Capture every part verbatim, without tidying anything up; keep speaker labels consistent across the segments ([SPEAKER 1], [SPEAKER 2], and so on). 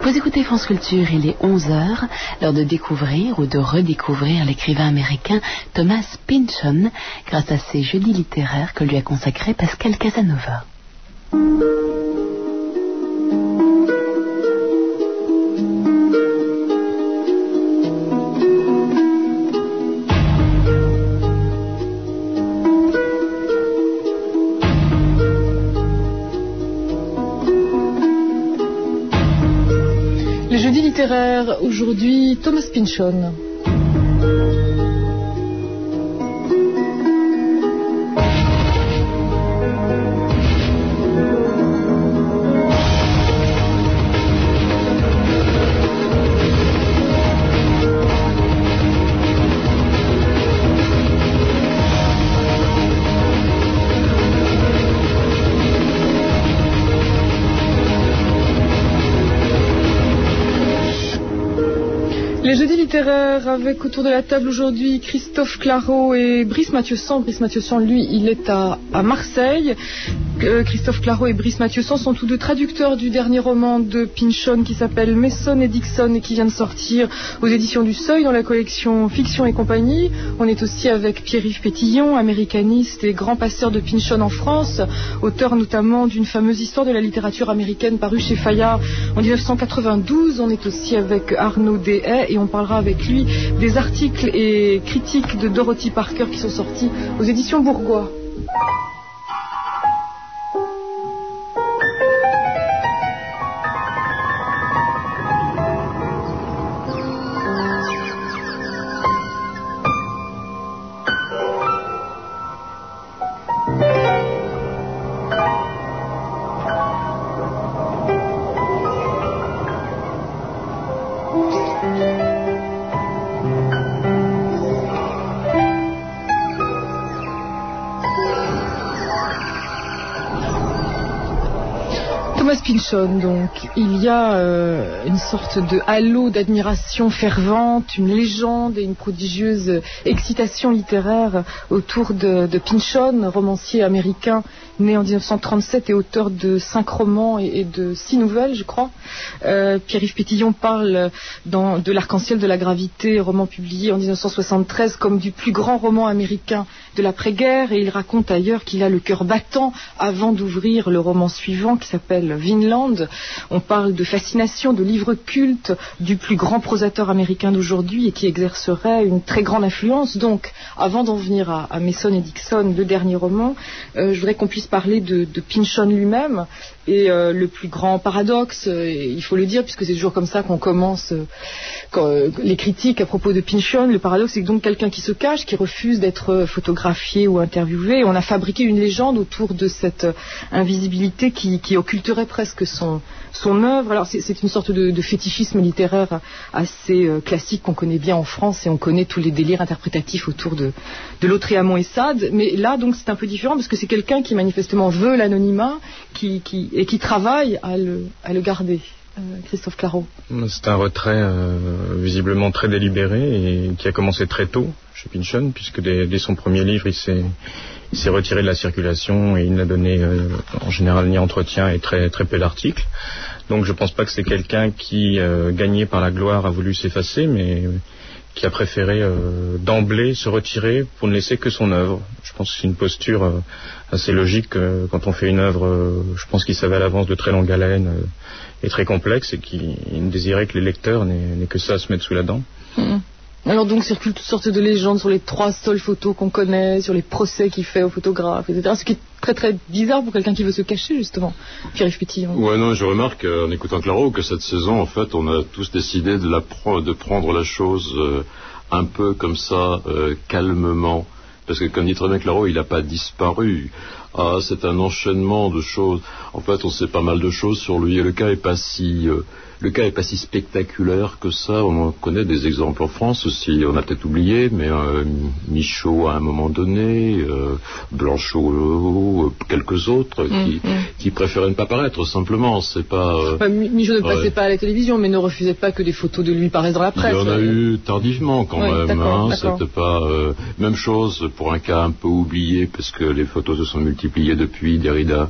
[SPEAKER 1] Vous écoutez France Culture, il est onze heures, l'heure de découvrir ou de redécouvrir l'écrivain américain Thomas Pynchon grâce à ses jeudis littéraires que lui a consacré Pascal Casanova.
[SPEAKER 2] Aujourd'hui, Thomas Pynchon. Les jeudis littéraires avec autour de la table aujourd'hui Christophe Clareau et Brice Mathieu-San. Brice Mathieu-San, lui, il est à, à Marseille. Euh, Christophe Clareau et Brice Mathieu-San sont tous deux traducteurs du dernier roman de Pynchon qui s'appelle Mason et Dixon et qui vient de sortir aux éditions du Seuil dans la collection Fiction et compagnie. On est aussi avec Pierre-Yves Pétillon, américaniste et grand passeur de Pynchon en France, auteur notamment d'une fameuse histoire de la littérature américaine parue chez Fayard en dix-neuf cent quatre-vingt-douze. On est aussi avec Arnaud Dehaye et on parlera avec lui des articles et critiques de Dorothy Parker qui sont sortis aux éditions Bourgois. Thomas Pynchon, donc, il y a euh, une sorte de halo d'admiration fervente, une légende et une prodigieuse excitation littéraire autour de, de Pynchon, romancier américain né en dix-neuf cent trente-sept et auteur de cinq romans et, et de six nouvelles, je crois. Euh, Pierre-Yves Pétillon parle dans, de L'Arc-en-Ciel de la gravité, roman publié en dix-neuf cent soixante-treize, comme du plus grand roman américain de l'après-guerre, et il raconte ailleurs qu'il a le cœur battant avant d'ouvrir le roman suivant qui s'appelle Vinland. On parle de fascination, de livre culte du plus grand prosateur américain d'aujourd'hui et qui exercerait une très grande influence. Donc, avant d'en venir à, à Mason et Dixon, le dernier roman, euh, je voudrais qu'on puisse parler de, de Pynchon lui-même. Et euh, le plus grand paradoxe, euh, il faut le dire, puisque c'est toujours comme ça qu'on commence euh, quand, euh, les critiques à propos de Pynchon, le paradoxe c'est que donc quelqu'un qui se cache, qui refuse d'être photographié ou interviewé, et on a fabriqué une légende autour de cette euh, invisibilité qui, qui occulterait presque son, son œuvre. Alors c'est, c'est une sorte de, de fétichisme littéraire assez euh, classique qu'on connaît bien en France, et on connaît tous les délires interprétatifs autour de, de Lautréamont et Sade, mais là donc c'est un peu différent parce que c'est quelqu'un qui manifestement veut l'anonymat, qui, qui et qui travaille à le, à le garder. Euh, Christophe Clareau.
[SPEAKER 3] C'est un retrait euh, visiblement très délibéré et qui a commencé très tôt chez Pynchon, puisque dès, dès son premier livre, il s'est, il s'est retiré de la circulation et il n'a donné euh, en général ni entretien et très, très peu d'articles. Donc je ne pense pas que c'est quelqu'un qui, euh, gagné par la gloire, a voulu s'effacer, mais qui a préféré euh, d'emblée se retirer pour ne laisser que son œuvre. Je pense que c'est une posture euh, assez logique euh, quand on fait une œuvre, euh, je pense qu'il savait à l'avance de très longue haleine euh, et très complexe, et qu'il ne désirait que les lecteurs n'aient, n'aient que ça à se mettre sous la dent.
[SPEAKER 2] Mmh. Alors donc circulent toutes sortes de légendes sur les trois seules photos qu'on connaît, sur les procès qu'il fait aux photographes, et cetera. Ce qui est très très bizarre pour quelqu'un qui veut se cacher, justement. Pierre-Yves Pétillon.
[SPEAKER 4] Ouais, non, je remarque euh, en écoutant Clareau que cette saison, en fait, on a tous décidé de, la pro- de prendre la chose euh, un peu comme ça, euh, calmement. Parce que comme dit très bien Clareau, il n'a pas disparu. Ah, c'est un enchaînement de choses. En fait, on sait pas mal de choses sur lui, et le cas est pas si... Euh, Le cas est pas si spectaculaire que ça. On en connaît des exemples en France aussi. On a peut-être oublié, mais euh, Michaud à un moment donné, euh, Blanchot, euh, quelques autres mmh, qui, mmh. qui préféraient ne pas paraître. Simplement, c'est pas. Euh,
[SPEAKER 2] enfin, Michaud ne passait ouais. pas à la télévision, mais ne refusait pas que des photos de lui paraissent dans la presse.
[SPEAKER 4] Il y en a
[SPEAKER 2] ouais.
[SPEAKER 4] eu tardivement quand oui, même.
[SPEAKER 2] D'accord,
[SPEAKER 4] hein,
[SPEAKER 2] d'accord.
[SPEAKER 4] C'était pas euh, même chose pour un cas un peu oublié, parce que les photos se sont multipliées depuis. Derrida.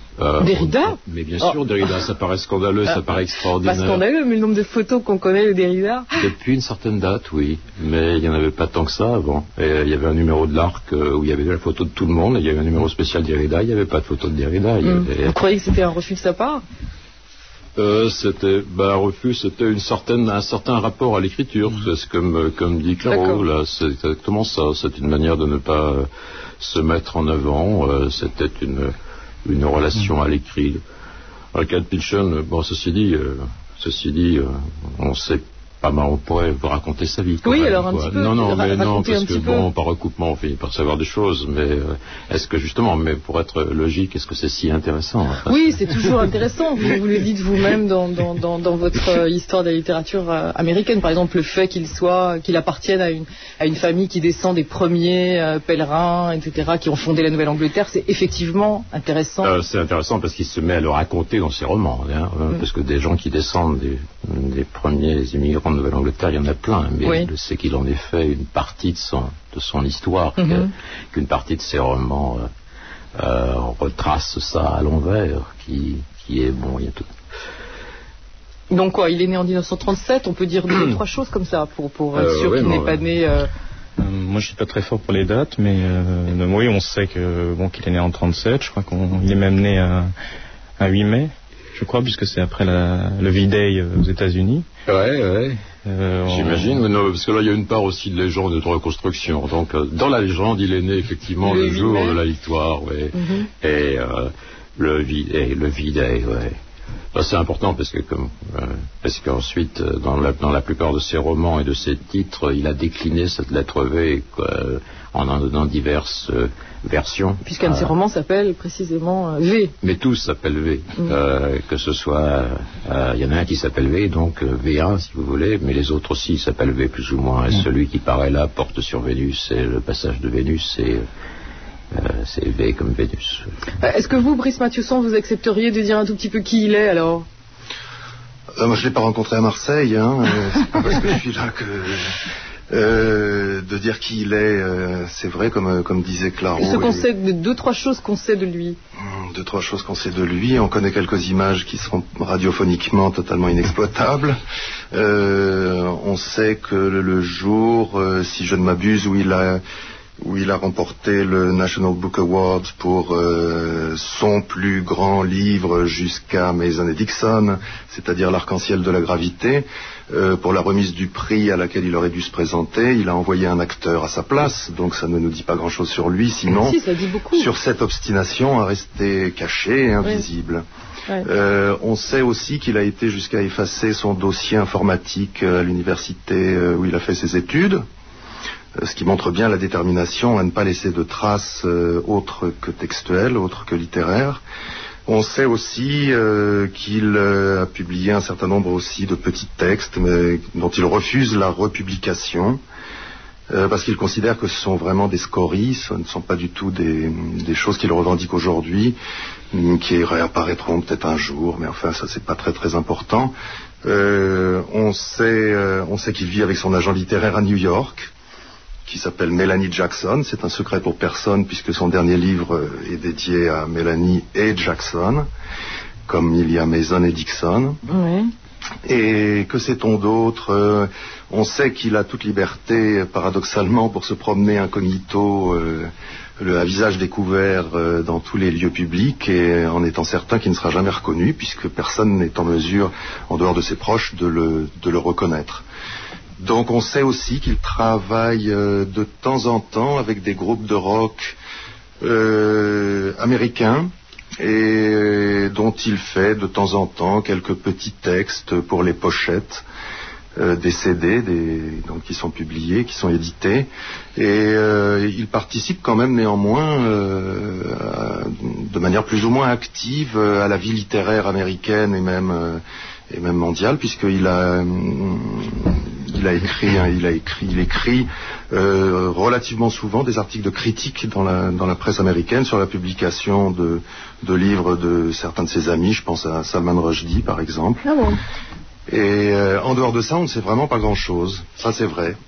[SPEAKER 2] Euh, Derrida
[SPEAKER 4] on, Mais bien sûr, oh. Derrida, ça paraît scandaleux, ça paraît extraordinaire.
[SPEAKER 2] Pas scandaleux, mais le nombre de photos qu'on connaît de Derrida.
[SPEAKER 4] Depuis une certaine date, oui. Mais il n'y en avait pas tant que ça avant. Et, euh, il y avait un numéro de l'Arc euh, où il y avait la photo de tout le monde, et il y avait un numéro spécial Derrida, il n'y avait pas de photo de Derrida. Il y
[SPEAKER 2] mmh.
[SPEAKER 4] avait...
[SPEAKER 2] Vous croyez que c'était un refus de sa part?
[SPEAKER 4] Euh, c'était bah, un refus, c'était une certaine, un certain rapport à l'écriture. Mmh. C'est comme, comme dit Claro, là, c'est exactement ça. C'est une manière de ne pas euh, se mettre en avant. Euh, c'était une, une relation mmh. à l'écrit. Dans le cas de Pynchon, bon, ceci dit, euh, ceci dit, euh, on sait pas mal, on pourrait vous raconter sa vie.
[SPEAKER 2] Oui,
[SPEAKER 4] même,
[SPEAKER 2] alors un
[SPEAKER 4] quoi.
[SPEAKER 2] petit peu.
[SPEAKER 4] Non, non, mais non, parce que
[SPEAKER 2] peu.
[SPEAKER 4] bon, par recoupement, on finit par savoir des choses, mais euh, est-ce que justement, mais pour être logique, est-ce que c'est si intéressant? Enfin,
[SPEAKER 2] oui, c'est toujours intéressant. Vous, vous le dites vous-même dans, dans, dans, dans votre euh, histoire de la littérature euh, américaine, par exemple, le fait qu'il soit, qu'il appartienne à une, à une famille qui descend des premiers euh, pèlerins, et cetera, qui ont fondé la Nouvelle-Angleterre, c'est effectivement intéressant.
[SPEAKER 4] Euh, c'est intéressant parce qu'il se met à le raconter dans ses romans, hein, mm. parce que des gens qui descendent des, des premiers immigrants de Nouvelle-Angleterre, il y en a plein, mais oui. je sais qu'il en est fait une partie de son, de son histoire, mm-hmm. qu'une partie de ses romans euh, euh, retrace ça à l'envers, qui, qui est bon, il y a tout.
[SPEAKER 2] Donc quoi, il est né en dix-neuf cent trente-sept, on peut dire deux ou trois choses comme ça, pour, pour être
[SPEAKER 3] euh,
[SPEAKER 2] sûr
[SPEAKER 3] ouais,
[SPEAKER 2] qu'il n'est
[SPEAKER 3] ouais.
[SPEAKER 2] pas né... Euh...
[SPEAKER 3] Euh, moi je suis pas très fort pour les dates, mais euh, oui, on sait que bon, qu'il est né en trente-sept, je crois qu'il est même né à, à huit mai, je crois, puisque c'est après la, le V-Day aux États-Unis.
[SPEAKER 4] Ouais, ouais.
[SPEAKER 3] Euh,
[SPEAKER 4] J'imagine, on... non, parce que là il y a une part aussi de légende et de reconstruction. Donc euh, dans la légende, il est né effectivement le, le jour de la victoire, ouais. Mm-hmm. Et euh, le V-Day, le V-Day, ouais. Ben, c'est important parce que comme euh, parce qu'ensuite euh, dans la dans la plupart de ses romans et de ses titres, il a décliné cette lettre V quoi, en en donnant diverses euh, versions.
[SPEAKER 2] Puisqu'un de ses romans s'appelle précisément euh, V.
[SPEAKER 4] Mais tous s'appellent V. Mm. Euh, que ce soit il euh, y en a un qui s'appelle V, donc euh, V un si vous voulez, mais les autres aussi s'appellent V plus ou moins. Et mm. celui qui paraît là porte sur Vénus, et le passage de Vénus, c'est Euh, c'est V comme Vénus.
[SPEAKER 2] Est-ce que vous, Brice Mathieuson, vous accepteriez de dire un tout petit peu qui il est alors?
[SPEAKER 5] euh, Moi, je ne l'ai pas rencontré à Marseille. Hein, euh, c'est pas parce que je suis là que euh, de dire qui il est. Euh, c'est vrai, comme comme disait Claro.
[SPEAKER 2] Ce qu'on sait, de deux trois choses qu'on sait de lui.
[SPEAKER 5] Deux trois choses qu'on sait de lui. On connaît quelques images qui seront radiophoniquement totalement inexploitables. Euh, on sait que le, le jour, euh, si je ne m'abuse, où il a où il a remporté le National Book Award pour euh, son plus grand livre jusqu'à Mason et Dixon, c'est-à-dire L'arc-en-ciel de la gravité, euh, pour la remise du prix à laquelle il aurait dû se présenter. Il a envoyé un acteur à sa place, donc ça ne nous dit pas grand-chose sur lui, sinon
[SPEAKER 2] si, ça dit beaucoup.
[SPEAKER 5] Sur cette obstination à rester caché et invisible. Oui. Ouais. Euh, on sait aussi qu'il a été jusqu'à effacer son dossier informatique à l'université où il a fait ses études, ce qui montre bien la détermination à ne pas laisser de traces euh, autres que textuelles, autres que littéraires. On sait aussi euh, qu'il euh, a publié un certain nombre aussi de petits textes, mais dont il refuse la republication, euh, parce qu'il considère que ce sont vraiment des scories, ce ne sont pas du tout des, des choses qu'il revendique aujourd'hui, qui réapparaîtront peut-être un jour, mais enfin ça c'est pas très très important. Euh, on sait, euh, on sait qu'il vit avec son agent littéraire à New York, qui s'appelle Melanie Jackson. C'est un secret pour personne puisque son dernier livre est dédié à Melanie et Jackson, comme il y a Mason et Dixon.
[SPEAKER 2] Oui.
[SPEAKER 5] Et que sait-on d'autre? On sait qu'il a toute liberté, paradoxalement, pour se promener incognito, euh, le, à visage découvert euh, dans tous les lieux publics, et en étant certain qu'il ne sera jamais reconnu, puisque personne n'est en mesure, en dehors de ses proches, de le, de le reconnaître. Donc on sait aussi qu'il travaille euh, de temps en temps avec des groupes de rock euh, américains, et dont il fait de temps en temps quelques petits textes pour les pochettes euh, des C D, des, donc qui sont publiés, qui sont édités, et euh, il participe quand même néanmoins euh, de manière plus ou moins active à la vie littéraire américaine et même euh, et même mondiale, puisqu'il a il a écrit il a écrit il écrit euh, relativement souvent des articles de critique dans la dans la presse américaine sur la publication de de livres de certains de ses amis. Je pense à Salman Rushdie par exemple.
[SPEAKER 2] Ah bon.
[SPEAKER 5] Et euh, en dehors de ça, on ne sait vraiment pas grand-chose. Ça c'est vrai.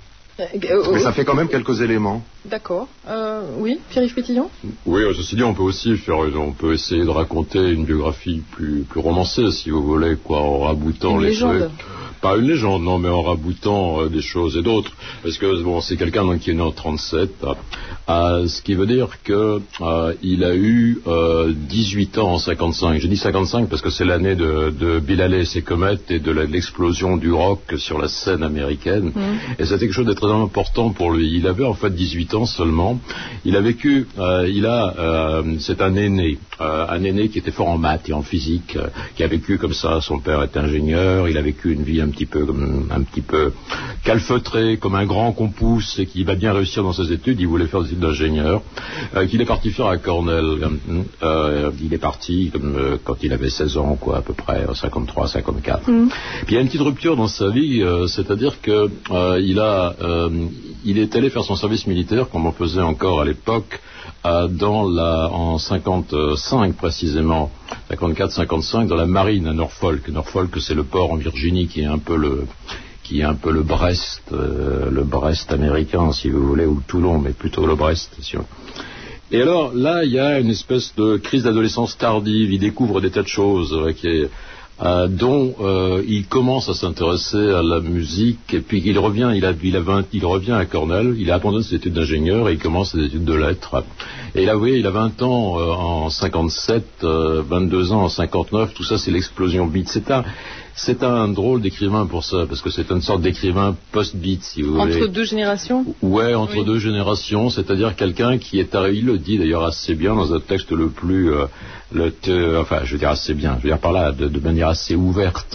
[SPEAKER 5] Mais ça fait quand même quelques éléments.
[SPEAKER 2] D'accord. Euh, oui, Pierre-Yves Pétillon ?
[SPEAKER 4] Oui, ceci dit, on peut aussi faire, on peut essayer de raconter une biographie plus, plus romancée, si vous voulez, quoi, en raboutant
[SPEAKER 2] une
[SPEAKER 4] les
[SPEAKER 2] légende.
[SPEAKER 4] faits. Pas une légende, non, mais en raboutant euh, des choses et d'autres. Parce que, bon, c'est quelqu'un donc, qui est né en trente-sept, euh, ce qui veut dire que euh, il a eu euh, dix-huit ans en cinquante-cinq. J'ai dit cinquante-cinq parce que c'est l'année de, de Bill Haley et ses comètes et de la, l'explosion du rock sur la scène américaine. Mmh. Et c'était quelque chose de très important pour lui. Il avait en fait dix-huit ans seulement. Il a vécu, euh, il a, euh, c'est un aîné, euh, un aîné qui était fort en maths et en physique, euh, qui a vécu comme ça. Son père est ingénieur, il a vécu une vie un petit peu, comme, un petit peu calfeutrée, comme un grand qu'on pousse et qui va bien réussir dans ses études. Il voulait faire des études d'ingénieur, euh, qu'il est parti faire à Cornell. Euh, il est parti comme, euh, quand il avait seize ans, quoi, à peu près, cinquante-trois, cinquante-quatre. Mmh. Puis il y a une petite rupture dans sa vie, euh, c'est-à-dire que euh, il a, euh, il est allé faire son service militaire, comme on faisait encore à l'époque, euh, dans la, en cinquante-cinq précisément, cinquante-quatre cinquante-cinq, dans la marine à Norfolk. Norfolk, c'est le port en Virginie qui est un peu le, qui est un peu le Brest, euh, le Brest américain, si vous voulez, ou le Toulon, mais plutôt le Brest. Si on... Et alors là, il y a une espèce de crise d'adolescence tardive. Il découvre des tas de choses euh, qui est, euh, dont euh, il commence à s'intéresser à la musique. Et puis il revient, il a, il a vingt, il revient à Cornell. Il a abandonné ses études d'ingénieur et il commence ses études de lettres. Et là, vous voyez, il a vingt ans euh, en cinquante-sept, euh, vingt-deux ans en cinquante-neuf. Tout ça, c'est l'explosion beat. C'est un C'est un drôle d'écrivain pour ça, parce que c'est une sorte d'écrivain post-beat, si vous voulez.
[SPEAKER 2] Entre deux générations ?
[SPEAKER 4] Ouais, entre oui. deux générations, c'est-à-dire quelqu'un qui est arrivé, il le dit d'ailleurs assez bien dans un texte le plus, euh, le te, enfin, je veux dire assez bien, je veux dire par là, de, de manière assez ouverte,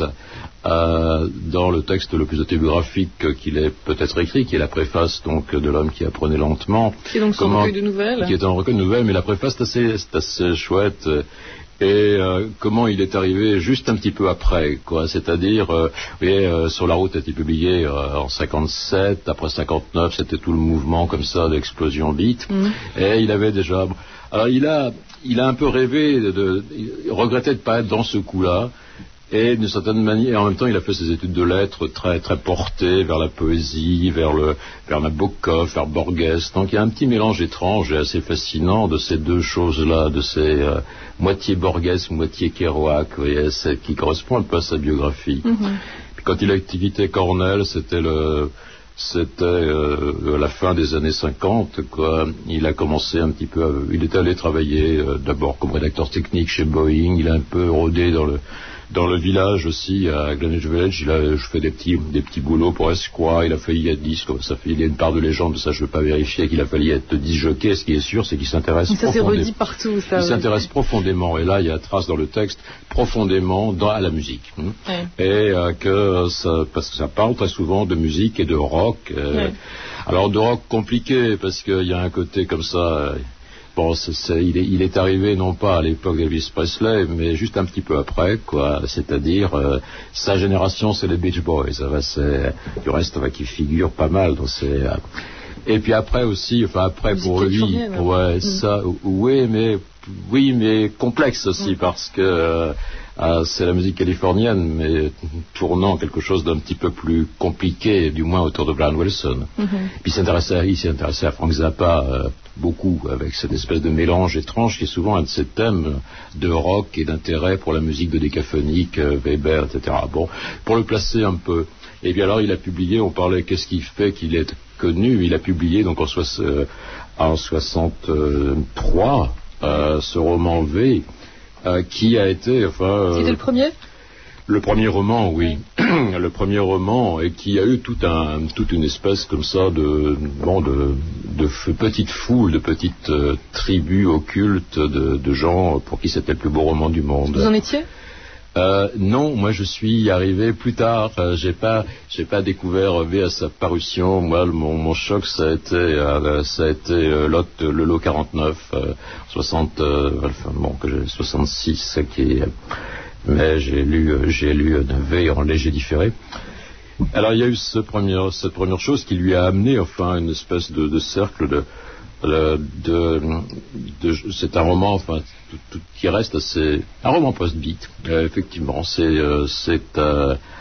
[SPEAKER 4] euh, dans le texte le plus autobiographique qu'il ait peut-être écrit, qui est la préface donc de l'homme qui apprenait lentement.
[SPEAKER 2] Qui est donc son recueil de nouvelles.
[SPEAKER 4] Qui est un recueil de nouvelles, mais la préface c'est assez, c'est assez chouette. Et euh, comment il est arrivé juste un petit peu après, quoi. C'est-à-dire, euh, vous voyez, euh, Sur la route a été publié euh, en cinquante-sept, après cinquante-neuf, c'était tout le mouvement comme ça d'explosion beat. Mmh. Et il avait déjà. Alors il a, il a un peu rêvé de, de il regrettait de pas être dans ce coup-là. Et d'une certaine manière, en même temps, il a fait ses études de lettres très très portées vers la poésie, vers le vers Nabokov, vers Borges. Donc il y a un petit mélange étrange et assez fascinant de ces deux choses-là, de ces euh, moitié Borges, moitié Kerouac, vous voyez, qui correspond un peu à sa biographie. Mm-hmm. Puis quand il a quitté Cornell, c'était le C'était euh, la fin des années cinquante, quoi. Il a commencé un petit peu, à, il est allé travailler euh, d'abord comme rédacteur technique chez Boeing. Il a un peu rôdé dans le dans le village aussi à Greenwich Village. Il a, je fais des petits des petits boulots pour Esquire. Il a failli être disque. Ça fait, il y a une part de légende, ça je veux pas vérifier, qu'il a failli être disjockey. Ce qui est sûr, c'est qu'il s'intéresse.
[SPEAKER 2] Ça s'est redit partout. Ça,
[SPEAKER 4] il
[SPEAKER 2] oui.
[SPEAKER 4] s'intéresse profondément. Et là, il y a trace dans le texte profondément dans à la musique. Hein. Ouais. Et euh, que ça, parce que ça parle très souvent de musique et de rock. Euh, ouais. Alors de rock compliqué parce qu'il y a un côté comme ça. Euh, bon, c'est, c'est, il, est, il est arrivé non pas à l'époque d'Elvis Presley, mais juste un petit peu après, quoi. C'est-à-dire euh, sa génération, c'est les Beach Boys. Ça va, c'est du reste, ça va, qui figure pas mal dans ces. Euh, et puis après aussi, enfin après musique pour lui, ouais, mmh. ça, oui, mais oui, mais complexe aussi mmh. parce que. Euh, Ah, c'est la musique californienne, mais tournant quelque chose d'un petit peu plus compliqué, du moins autour de Brian Wilson. Mm-hmm. Puis il s'intéressait, il s'est intéressé à Frank Zappa euh, beaucoup, avec cette espèce de mélange étrange qui est souvent un de ses thèmes de rock et d'intérêt pour la musique de Décaphonique, euh, Weber, et cetera. Bon, pour le placer un peu. Et bien alors il a publié, on parlait, qu'est-ce qui fait qu'il est connu? Il a publié donc en, soix- euh, en soixante-trois euh, ce roman V. Euh, qui a été, enfin... Euh,
[SPEAKER 2] C'était le premier ?
[SPEAKER 4] Le premier roman, oui. oui. Le premier roman, et qui a eu tout un, toute une espèce comme ça de, bon, de, de f- petite foule, de petites euh, tribus occultes de, de gens pour qui c'était le plus beau roman du monde.
[SPEAKER 2] Vous en étiez ?
[SPEAKER 4] Euh, non, moi je suis arrivé plus tard. Euh, j'ai pas, j'ai pas découvert V à sa parution. Moi, mon, mon choc, ça a été, euh, ça a été euh, lot, le lot quarante-neuf, euh, soixante, euh, enfin, bon, que j'ai soixante-six, qui, mais j'ai lu, euh, j'ai lu euh, V en léger différé. Alors il y a eu ce premier, cette première chose qui lui a amené, enfin, une espèce de, de cercle de. De, de, de, c'est un roman, enfin, tout, tout, qui reste assez, un roman post-beat. Euh, effectivement, c'est, euh, c'est, euh,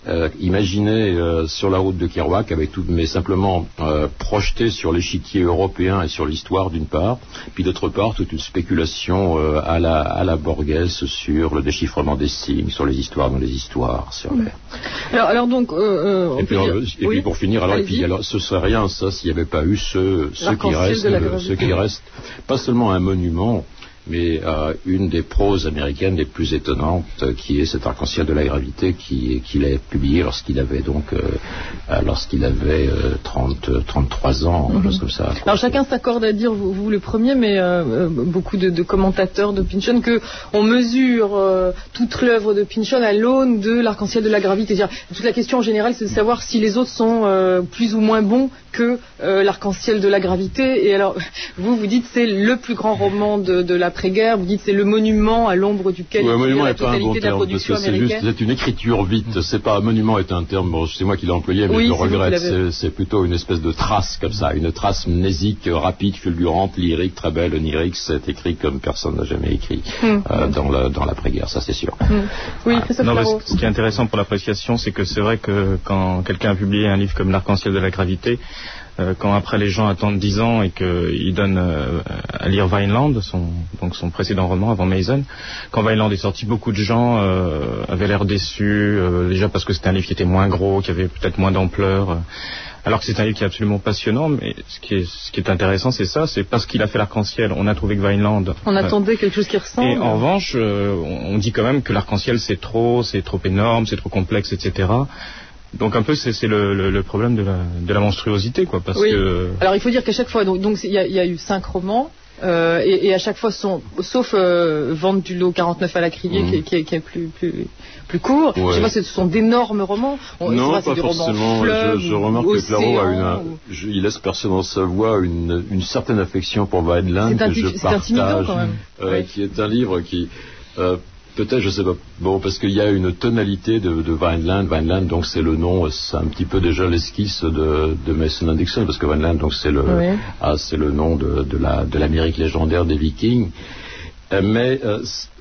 [SPEAKER 4] euh, imaginé euh, sur la route de Kerouac, avec tout, mais simplement euh, projeté sur l'échiquier européen et sur l'histoire d'une part, puis d'autre part toute une spéculation euh, à la à la Borges sur le déchiffrement des signes, sur les histoires dans les histoires, sur les...
[SPEAKER 2] Alors, alors donc, euh, euh,
[SPEAKER 4] et, puis,
[SPEAKER 2] dire...
[SPEAKER 4] et
[SPEAKER 2] oui.
[SPEAKER 4] puis pour finir, alors, et puis, alors ce serait rien ça s'il n'y avait pas eu ce, ce qui reste, le, ce qui reste, pas seulement un monument, mais euh, une des proses américaines les plus étonnantes, euh, qui est cet arc-en-ciel de la gravité qui, qu'il a publié lorsqu'il avait donc euh, lorsqu'il avait euh, trente, trente-trois ans, mm-hmm. chose comme ça.
[SPEAKER 2] Alors chacun s'accorde à dire, vous, vous le premier, mais euh, beaucoup de, de commentateurs de Pynchon, que on mesure euh, toute l'œuvre de Pynchon à l'aune de l'arc-en-ciel de la gravité. C'est-à-dire, toute la question en général, c'est de savoir si les autres sont euh, plus ou moins bons que euh, l'arc-en-ciel de la gravité. Et alors, vous, vous dites c'est le plus grand roman de, de l'après-guerre, vous dites c'est le monument à l'ombre duquel
[SPEAKER 4] ouais,
[SPEAKER 2] il
[SPEAKER 4] monument
[SPEAKER 2] la
[SPEAKER 4] est pas un bon terme, parce que c'est juste, c'est une écriture vite. C'est pas, monument est un terme, bon, c'est moi qui l'ai employé, mais oui, je le regrette. C'est, c'est plutôt une espèce de trace comme ça, une trace mnésique, rapide, fulgurante, lyrique, très belle, onirique. C'est écrit comme personne n'a jamais écrit hum. euh, dans, le, dans l'après-guerre, ça c'est sûr.
[SPEAKER 2] Hum. Oui, ah.
[SPEAKER 3] Non, ce qui est intéressant pour l'appréciation, c'est que c'est vrai que quand quelqu'un a publié un livre comme L'arc-en-ciel de la gravité, Euh, quand après les gens attendent dix ans et qu'ils donnent euh, à lire Vineland, son, donc son précédent roman avant Mason, quand Vineland est sorti, beaucoup de gens euh, avaient l'air déçus, euh, déjà parce que c'était un livre qui était moins gros, qui avait peut-être moins d'ampleur, euh, alors que c'est un livre qui est absolument passionnant. Mais ce qui est, ce qui est intéressant, c'est ça, c'est parce qu'il a fait l'arc-en-ciel, on a trouvé que Vineland...
[SPEAKER 2] On euh, attendait quelque chose qui ressemble.
[SPEAKER 3] Et en revanche, euh, on, on dit quand même que l'arc-en-ciel c'est trop, c'est trop énorme, c'est trop complexe, et cetera. Donc un peu c'est, c'est le, le, le problème de la, de la monstruosité, quoi, parce
[SPEAKER 2] oui.
[SPEAKER 3] que...
[SPEAKER 2] Alors il faut dire qu'à chaque fois, donc il y, y a eu cinq romans, euh, et, et à chaque fois, sont, sauf euh, Vente du lot quarante-neuf à la criée, mmh. qui, qui, qui est plus, plus, plus court, ouais. Je sais pas, ce sont d'énormes romans. On,
[SPEAKER 4] non,
[SPEAKER 2] vrai,
[SPEAKER 4] pas forcément.
[SPEAKER 2] Fleuve,
[SPEAKER 4] je, je remarque
[SPEAKER 2] ou
[SPEAKER 4] que Claro a une,
[SPEAKER 2] ou...
[SPEAKER 4] je, il laisse percer dans sa voix une, une certaine affection pour Vineland que
[SPEAKER 2] inti-
[SPEAKER 4] je
[SPEAKER 2] c'est
[SPEAKER 4] partage,
[SPEAKER 2] intimidant quand même.
[SPEAKER 4] Euh, oui. Qui est un livre qui... Euh, Peut-être, je sais pas. Bon, parce qu'il y a une tonalité de, de Vineland. Vineland, donc c'est le nom, c'est un petit peu déjà l'esquisse de, de Mason and Dixon, parce que Vineland, donc c'est le, oui. ah, c'est le nom de, de la, de l'Amérique légendaire des Vikings. Euh, mais, euh,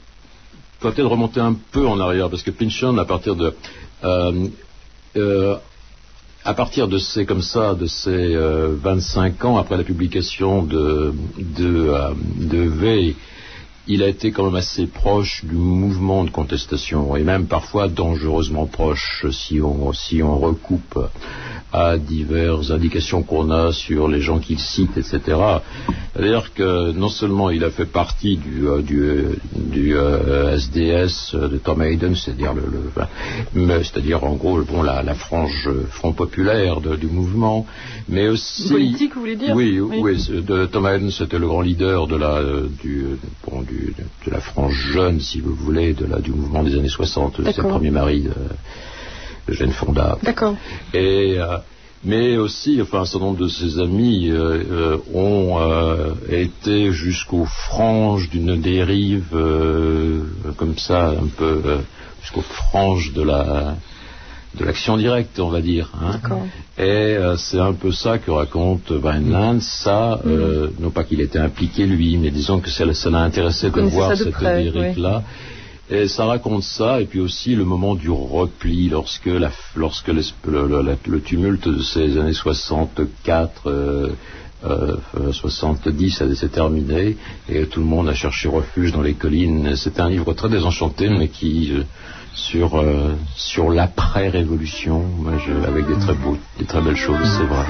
[SPEAKER 4] faut peut-être remonter un peu en arrière, parce que Pynchon, à partir de, euh, euh, à partir de ces, comme ça, de ces euh, vingt-cinq ans après la publication de, de, euh, de V, il a été quand même assez proche du mouvement de contestation, et même parfois dangereusement proche, si on, si on recoupe à diverses indications qu'on a sur les gens qu'il cite, et cetera. C'est-à-dire que non seulement il a fait partie du, euh, du, du euh, S D S de Tom Hayden, c'est-à-dire le, le mais, c'est-à-dire en gros bon, la, la frange Front populaire de, du mouvement, mais aussi
[SPEAKER 2] politique, vous voulez dire?
[SPEAKER 4] Oui, oui, oui de, Tom Hayden, c'était le grand leader de la du, bon, du, de la frange jeune, si vous voulez, de la, du mouvement des années soixante. C'est le premier mari de, de Jane Fonda.
[SPEAKER 2] D'accord.
[SPEAKER 4] Et euh, mais aussi, enfin, un certain nombre de ses amis euh, euh, ont euh, été jusqu'aux franges d'une dérive euh, comme ça, un peu euh, jusqu'aux franges de la de l'action directe, on va dire. Hein.
[SPEAKER 2] D'accord.
[SPEAKER 4] Et euh, c'est un peu ça que raconte Vineland. Ça, mmh. euh, non pas qu'il était impliqué lui, mais disons que ça, ça l'a intéressé de voir de cette près, dérive-là. Oui. Et ça raconte ça, et puis aussi le moment du repli, lorsque, la, lorsque le, le, le, le tumulte de ces années soixante-quatre, euh, euh, soixante-dix s'est terminé, et tout le monde a cherché refuge dans les collines. C'est un livre très désenchanté, mais qui... Euh, sur euh, sur l'après-révolution, moi, je, avec des très beaux, des très belles choses, c'est vrai.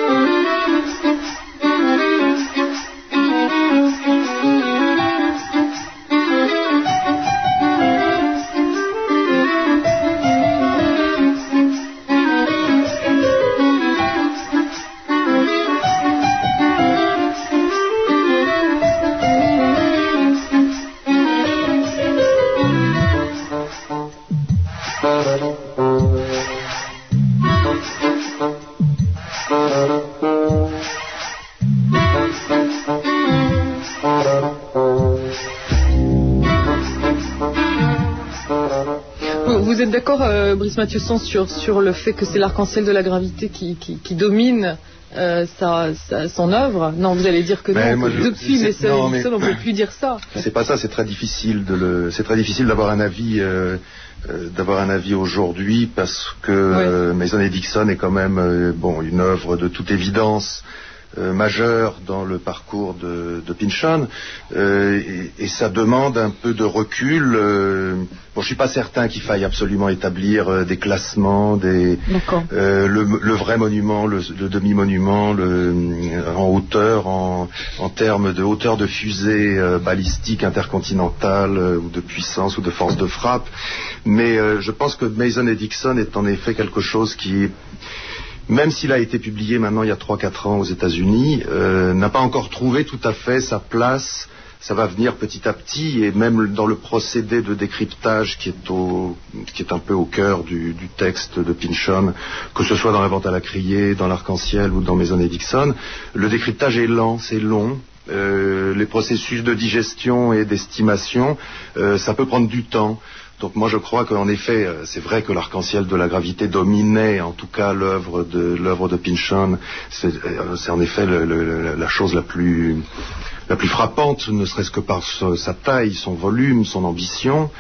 [SPEAKER 2] Vous êtes d'accord, euh, Brice Mathieuson, sur, sur le fait que c'est l'arc-en-ciel de la gravité qui, qui, qui domine euh, sa, sa, son œuvre? Non, vous allez dire que non, moi, je, depuis, mais, ça, non, mais ça, on ne peut plus dire ça.
[SPEAKER 5] C'est pas ça, c'est très difficile de le, c'est très difficile d'avoir un avis euh, euh, d'avoir un avis aujourd'hui parce que ouais. euh, Mason et Dixon est quand même euh, bon une œuvre de toute évidence euh, majeure dans le parcours de, de Pynchon euh, et, et ça demande un peu de recul. Euh, bon, je suis pas certain qu'il faille absolument établir euh, des classements, des euh, le, le vrai monument, le, le demi-monument, le, en hauteur, en, en termes de hauteur de fusée euh, balistique intercontinentale euh, ou de puissance ou de force de frappe. Mais euh, je pense que Mason et Dixon est en effet quelque chose qui, même s'il a été publié maintenant il y a trois quatre ans aux États-Unis, euh, n'a pas encore trouvé tout à fait sa place. Ça va venir petit à petit, et même dans le procédé de décryptage qui est, au, qui est un peu au cœur du, du texte de Pynchon, que ce soit dans La Vente à la criée, dans L'Arc-en-Ciel ou dans Mason et Dixon, le décryptage est lent, c'est long. Euh, les processus de digestion et d'estimation, euh, ça peut prendre du temps. Donc moi je crois qu'en effet, c'est vrai que L'Arc-en-Ciel de la gravité dominait en tout cas l'œuvre de l'œuvre de Pynchon. C'est, c'est en effet le, le, la chose la plus la plus frappante, ne serait-ce que par sa taille, son volume, son ambition.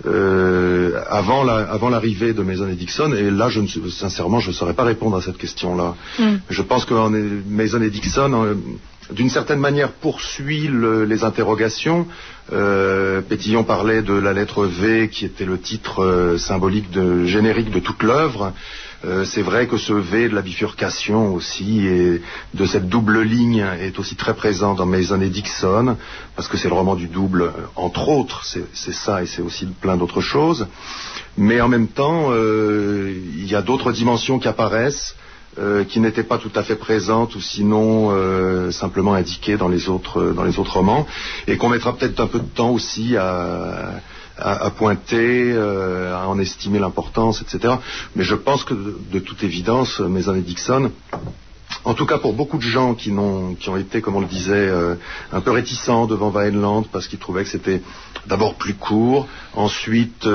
[SPEAKER 5] Euh, avant, la, avant l'arrivée de Mason et Dixon, et là, je ne, sincèrement, je ne saurais pas répondre à cette question-là. Mm. Je pense que Mason et Dixon, en, d'une certaine manière, poursuit le, les interrogations. Euh, Pétillon parlait de la lettre V, qui était le titre euh, symbolique de, générique de toute l'œuvre. Euh, c'est vrai que ce V de la bifurcation aussi, et de cette double ligne, est aussi très présent dans Mason et Dixon, parce que c'est le roman du double, entre autres, c'est, c'est ça, et c'est aussi plein d'autres choses. Mais en même temps, euh, il y a d'autres dimensions qui apparaissent, euh, qui n'étaient pas tout à fait présentes, ou sinon euh, simplement indiquées dans les autres, dans les autres romans, et qu'on mettra peut-être un peu de temps aussi à... À, à pointer, euh, à en estimer l'importance, et cetera. Mais je pense que de, de toute évidence, Mason et Dixon, en tout cas pour beaucoup de gens qui, n'ont, qui ont été, comme on le disait, euh, un peu réticents devant Vineland parce qu'ils trouvaient que c'était d'abord plus court, ensuite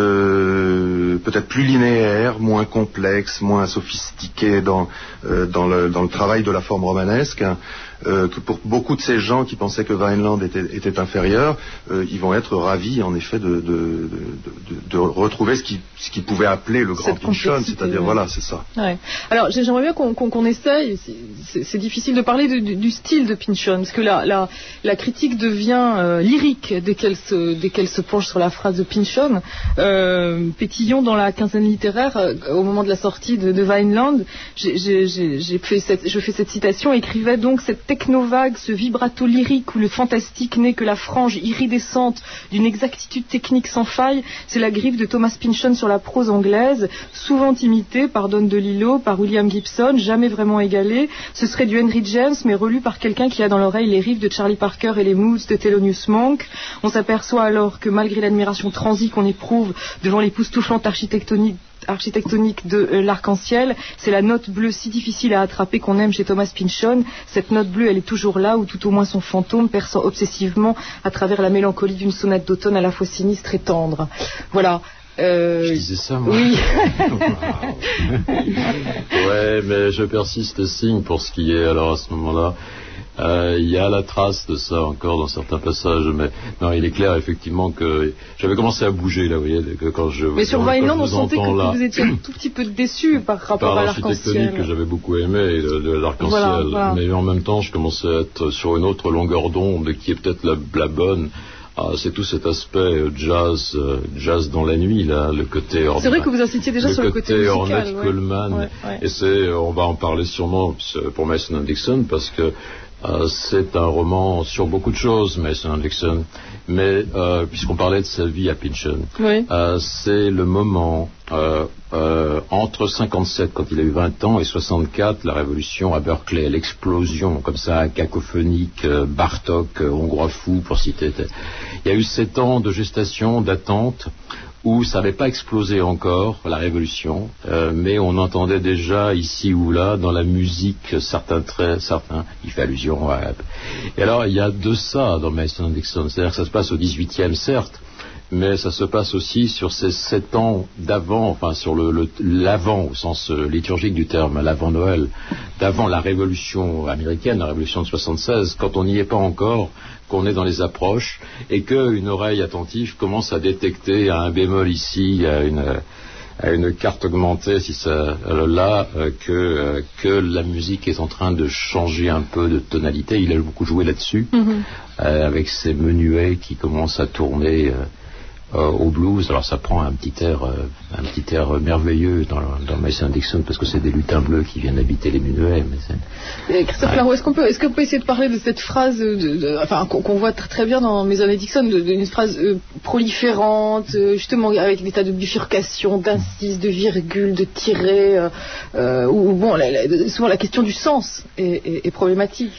[SPEAKER 5] euh, peut-être plus linéaire, moins complexe, moins sophistiqué dans, euh, dans, le, dans le travail de la forme romanesque, hein, euh, que pour beaucoup de ces gens qui pensaient que Vineland était, était inférieur, euh, ils vont être ravis en effet de, de, de, de, de retrouver ce qu'ils, ce qu'ils pouvaient appeler le grand Pynchon, c'est-à-dire ouais. Voilà, c'est ça.
[SPEAKER 2] Ouais. Alors j'aimerais bien qu'on, qu'on, qu'on essaye, c'est, c'est, c'est difficile de parler de, du, du style de Pynchon, parce que la, la, la critique devient euh, lyrique dès qu'elle, se, dès qu'elle se penche sur la phrase de Pynchon. Euh, Pétillon, dans la quinzaine littéraire, euh, au moment de la sortie de, de Vineland, j'ai, j'ai, j'ai, j'ai fait cette, je fais cette citation, écrivait donc cette technovague, ce vibrato lyrique où le fantastique n'est que la frange iridescente d'une exactitude technique sans faille, c'est la griffe de Thomas Pynchon sur la prose anglaise, souvent imitée par Don DeLillo, par William Gibson, jamais vraiment égalée. Ce serait du Henry James, mais relu par quelqu'un qui a dans l'oreille les riffs de Charlie Parker et les moods de Thelonious Monk. On s'aperçoit alors que malgré l'admiration transie qu'on éprouve devant l'époustouflante architectonique architectonique de euh, l'arc-en-ciel, c'est la note bleue si difficile à attraper qu'on aime chez Thomas Pynchon. Cette note bleue, elle est toujours là, ou tout au moins son fantôme perçant obsessivement à travers la mélancolie d'une sonate d'automne à la fois sinistre et tendre. Voilà.
[SPEAKER 4] Euh, je disais ça, moi.
[SPEAKER 2] Oui.
[SPEAKER 4] Ouais, mais je persiste et signe pour ce qui est, alors à ce moment-là. Il euh, y a la trace de ça encore dans certains passages, mais non, il est clair effectivement que j'avais commencé à bouger là, vous voyez, que quand je.
[SPEAKER 2] Mais sur Vineland, on sentait que, là, que vous étiez un tout petit peu déçu par rapport
[SPEAKER 4] par
[SPEAKER 2] à l'arc-en-ciel.
[SPEAKER 4] Par que j'avais beaucoup aimé, de, de l'arc-en-ciel, voilà, voilà. Mais en même temps, je commençais à être sur une autre longueur d'onde qui est peut-être la, la bonne. Ah, c'est tout cet aspect euh, jazz, euh, jazz dans la nuit, là, le côté Ornette.
[SPEAKER 2] C'est vrai que vous insistiez déjà
[SPEAKER 4] le
[SPEAKER 2] sur le côté musical.
[SPEAKER 4] Ornette
[SPEAKER 2] ouais.
[SPEAKER 4] Coleman,
[SPEAKER 2] ouais, ouais.
[SPEAKER 4] Et c'est, on va en parler sûrement pour Mason et Dixon parce que euh, c'est un roman sur beaucoup de choses, Mason et Dixon. Mais euh, puisqu'on parlait de sa vie à Pynchon,
[SPEAKER 2] oui.
[SPEAKER 4] euh, c'est le moment euh, euh, entre cinquante-sept, quand il a eu vingt ans, et soixante-quatre, la révolution à Berkeley, l'explosion comme ça, cacophonique, euh, Bartok, euh, hongrois fou, pour citer. Il y a eu sept ans de gestation, d'attente, où ça n'avait pas explosé encore, la révolution, euh, mais on entendait déjà ici ou là, dans la musique, certains traits, certains, il fait allusion à... Et alors, il y a de ça dans Mason et Dixon, c'est-à-dire que ça se passe au dix-huitième, certes, mais ça se passe aussi sur ces sept ans d'avant, enfin sur le, le l'avant au sens liturgique du terme, l'avant Noël, d'avant la Révolution américaine, la Révolution de soixante-seize, quand on n'y est pas encore, qu'on est dans les approches et qu'une oreille attentive commence à détecter à un bémol ici, à une, à une carte augmentée, si ça, là, que, que la musique est en train de changer un peu de tonalité. Il a beaucoup joué là-dessus, mm-hmm. euh, avec ces menuets qui commencent à tourner euh, Euh, au blues. Alors ça prend un petit air, euh, un petit air merveilleux dans, dans Mason Dixon parce que c'est des lutins bleus qui viennent habiter les menuets. Mais c'est...
[SPEAKER 2] Et Christophe Larreau, est-ce qu'on peut, est-ce qu'on peut essayer de parler de cette phrase, de, de, enfin qu'on, qu'on voit très, très bien dans Mason et Dixon, de, de, une phrase euh, proliférante, euh, justement avec des tas de bifurcations, d'incises, de virgules, de tirets, euh, euh, où bon, la, la, souvent la question du sens est, est, est problématique.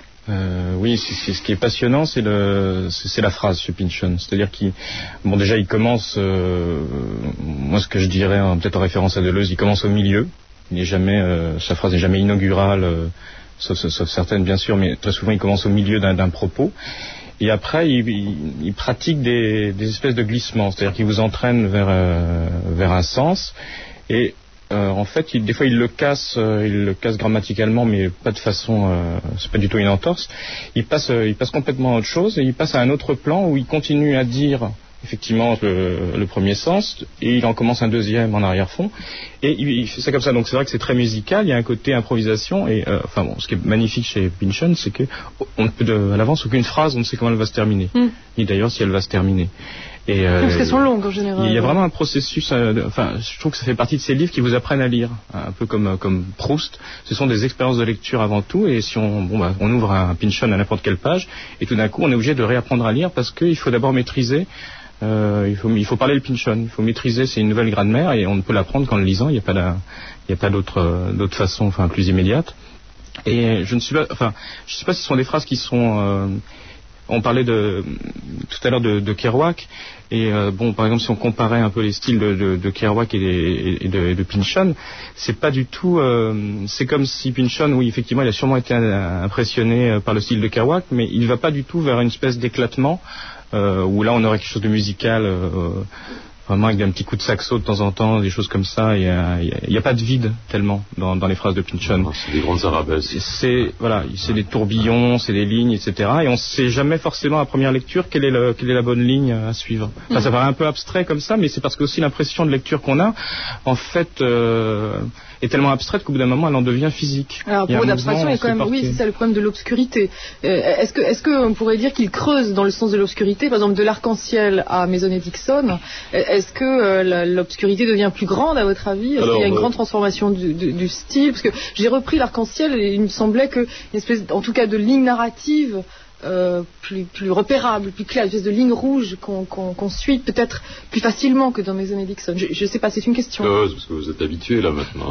[SPEAKER 3] Euh, oui, c'est, c'est, ce qui est passionnant, c'est, le, c'est, c'est la phrase chez Pynchon. C'est-à-dire qu'il, bon, déjà, il commence, euh, moi, ce que je dirais, hein, peut-être en référence à Deleuze, il commence au milieu. Il n'est jamais, euh, sa phrase n'est jamais inaugurale, euh, sauf, sauf certaines, bien sûr, mais très souvent, il commence au milieu d'un, d'un propos. Et après, il, il, il pratique des, des espèces de glissements, c'est-à-dire qu'il vous entraîne vers, euh, vers un sens. Et Euh, en fait, il, des fois, il le casse, euh, il le casse grammaticalement, mais pas de façon, euh, c'est pas du tout une entorse. Il passe, euh, il passe complètement à autre chose et il passe à un autre plan où il continue à dire effectivement le, le premier sens et il en commence un deuxième en arrière-fond et il, il fait ça comme ça. Donc c'est vrai que c'est très musical. Il y a un côté improvisation et euh, enfin bon, ce qui est magnifique chez Pynchon, c'est que on ne peut de, à l'avance aucune phrase, on ne sait comment elle va se terminer, mm. ni d'ailleurs si elle va se terminer. Et euh,
[SPEAKER 2] parce qu'elles sont longues en général.
[SPEAKER 3] Il y a vraiment un processus. Euh, de, enfin, je trouve que ça fait partie de ces livres qui vous apprennent à lire, un peu comme comme Proust. Ce sont des expériences de lecture avant tout. Et si on bon bah, on ouvre un Pynchon à n'importe quelle page, et tout d'un coup on est obligé de réapprendre à lire parce qu'il faut d'abord maîtriser. Euh, il faut il faut parler le Pynchon. Il faut maîtriser. C'est une nouvelle grammaire et on ne peut l'apprendre qu'en le lisant. Il n'y a pas la, il y a pas d'autre d'autre façon, enfin plus immédiate. Et je ne suis pas, enfin, je sais pas si ce sont des phrases qui sont euh, on parlait de, tout à l'heure de, de Kerouac, et euh, bon, par exemple, si on comparait un peu les styles de, de, de Kerouac et, les, et, de, et de Pynchon, c'est pas du tout, euh, c'est comme si Pynchon, oui, effectivement, il a sûrement été impressionné par le style de Kerouac, mais il va pas du tout vers une espèce d'éclatement, euh, où là on aurait quelque chose de musical, euh, vraiment avec un petit coup de saxo de temps en temps, des choses comme ça. Il n'y a, a pas de vide tellement dans, dans les phrases de Pynchon.
[SPEAKER 4] C'est des grandes arabesques.
[SPEAKER 3] C'est, voilà, c'est des tourbillons, c'est des lignes, et cetera. Et on ne sait jamais forcément à première lecture quelle est, le, quelle est la bonne ligne à suivre. Enfin, ça paraît un peu abstrait comme ça, mais c'est parce que aussi l'impression de lecture qu'on a, en fait, euh, est tellement abstraite qu'au bout d'un moment, elle en devient physique.
[SPEAKER 2] Alors, pour l'abstraction, il y a quand même, oui, c'est ça le problème de l'obscurité. Euh, est-ce que, est-ce qu'on pourrait dire qu'il creuse dans le sens de l'obscurité, par exemple, de l'arc-en-ciel à Mason et Dixon? Est-ce que euh, l'obscurité devient plus grande, à votre avis? Est-ce Alors, qu'il y a une euh... grande transformation du, du, du style? Parce que j'ai repris l'arc-en-ciel et il me semblait qu'une espèce, en tout cas, de ligne narrative euh, plus, plus repérable, plus claire, une espèce de ligne rouge qu'on, qu'on, qu'on suit peut-être plus facilement que dans Mason et Dixon. Je ne sais pas, c'est une question.
[SPEAKER 4] Euh, c'est parce que vous êtes habitué là maintenant.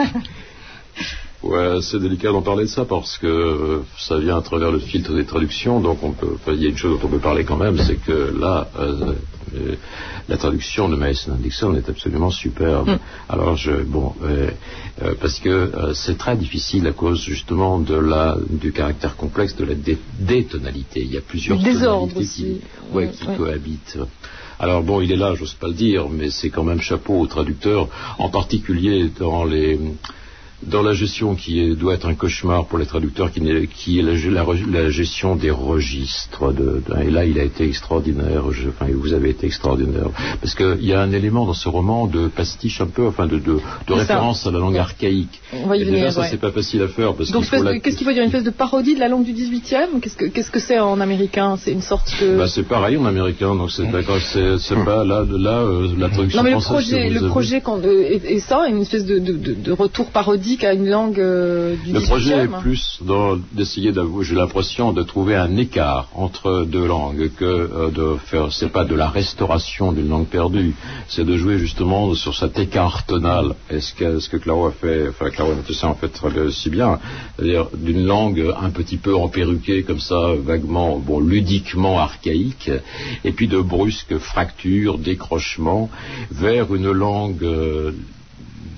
[SPEAKER 4] Ouais, c'est délicat d'en parler de ça parce que euh, ça vient à travers le filtre des traductions, donc on peut, enfin, il y a une chose dont on peut parler quand même, c'est que là, euh, euh, la traduction de Mason Dixon est absolument superbe. Mm. Alors, je, bon, euh, euh, parce que euh, c'est très difficile à cause justement de la, du caractère complexe de la dé, détonalité. Il y a plusieurs
[SPEAKER 2] désordre
[SPEAKER 4] tonalités
[SPEAKER 2] aussi.
[SPEAKER 4] qui, ouais, qui ouais. cohabitent. Alors bon, il est là, j'ose pas le dire, mais c'est quand même chapeau au traducteur, en particulier dans les dans la gestion qui est, doit être un cauchemar pour les traducteurs, qui, qui est la, la, la gestion des registres. De, de, et là, il a été extraordinaire. Je, enfin, vous avez été extraordinaire. Parce qu'il y a un élément dans ce roman de pastiche un peu, enfin de, de, de référence ça. à la langue ouais. archaïque.
[SPEAKER 2] On va y
[SPEAKER 4] et
[SPEAKER 2] venir,
[SPEAKER 4] déjà, ça,
[SPEAKER 2] ouais.
[SPEAKER 4] c'est pas facile à faire. Parce
[SPEAKER 2] Donc,
[SPEAKER 4] qu'il faut
[SPEAKER 2] de,
[SPEAKER 4] la...
[SPEAKER 2] qu'est-ce qu'il faut dire? Une espèce de parodie de la langue du dix-huitième? Qu'est-ce que, qu'est-ce que c'est en américain? C'est une sorte de...
[SPEAKER 4] Bah, c'est pareil en américain, donc c'est, c'est, c'est pas là, là euh, la traduction
[SPEAKER 2] non, mais
[SPEAKER 4] française.
[SPEAKER 2] Le projet, le
[SPEAKER 4] avez...
[SPEAKER 2] projet quand, euh, est, est ça, une espèce de, de, de, de retour parodique à une langue euh, du
[SPEAKER 4] Le projet
[SPEAKER 2] dix-huitième.
[SPEAKER 4] est plus dans, d'essayer d'avouer, j'ai l'impression de trouver un écart entre deux langues, que euh, de faire, c'est pas de la restauration d'une langue perdue, c'est de jouer justement sur cet écart tonal. Est-ce que, ce que Claro a fait, enfin Claro Mathessin en fait très si bien, c'est-à-dire d'une langue un petit peu emperruquée comme ça, vaguement, bon, ludiquement archaïque, et puis de brusques fractures, décrochements, vers une langue euh,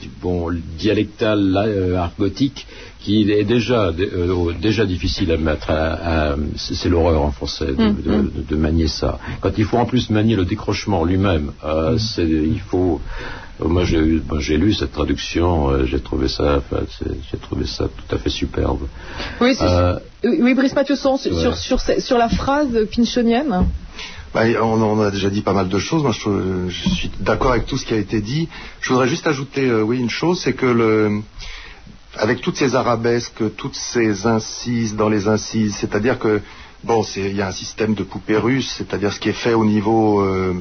[SPEAKER 4] bon, dialectal, euh, argotique, qui est déjà, euh, déjà difficile à mettre. À, à, c'est l'horreur en français de, mmh, de, de, de manier ça. Quand il faut en plus manier le décrochement lui-même, euh, mmh. c'est, il faut. Moi, j'ai, moi, j'ai lu cette traduction, euh, j'ai trouvé ça, enfin, j'ai trouvé ça tout à fait superbe.
[SPEAKER 2] Oui, c'est, euh, oui, Brice Mathieuson, sur, ouais. sur, sur, sur la phrase pinchonienne.
[SPEAKER 5] Bah, on, on a déjà dit pas mal de choses. Moi, je, je suis d'accord avec tout ce qui a été dit. Je voudrais juste ajouter, euh, oui, une chose, c'est que le, avec toutes ces arabesques, toutes ces incises dans les incises, c'est-à-dire que bon, c'est, il y a un système de poupée russe, c'est-à-dire ce qui est fait au niveau euh,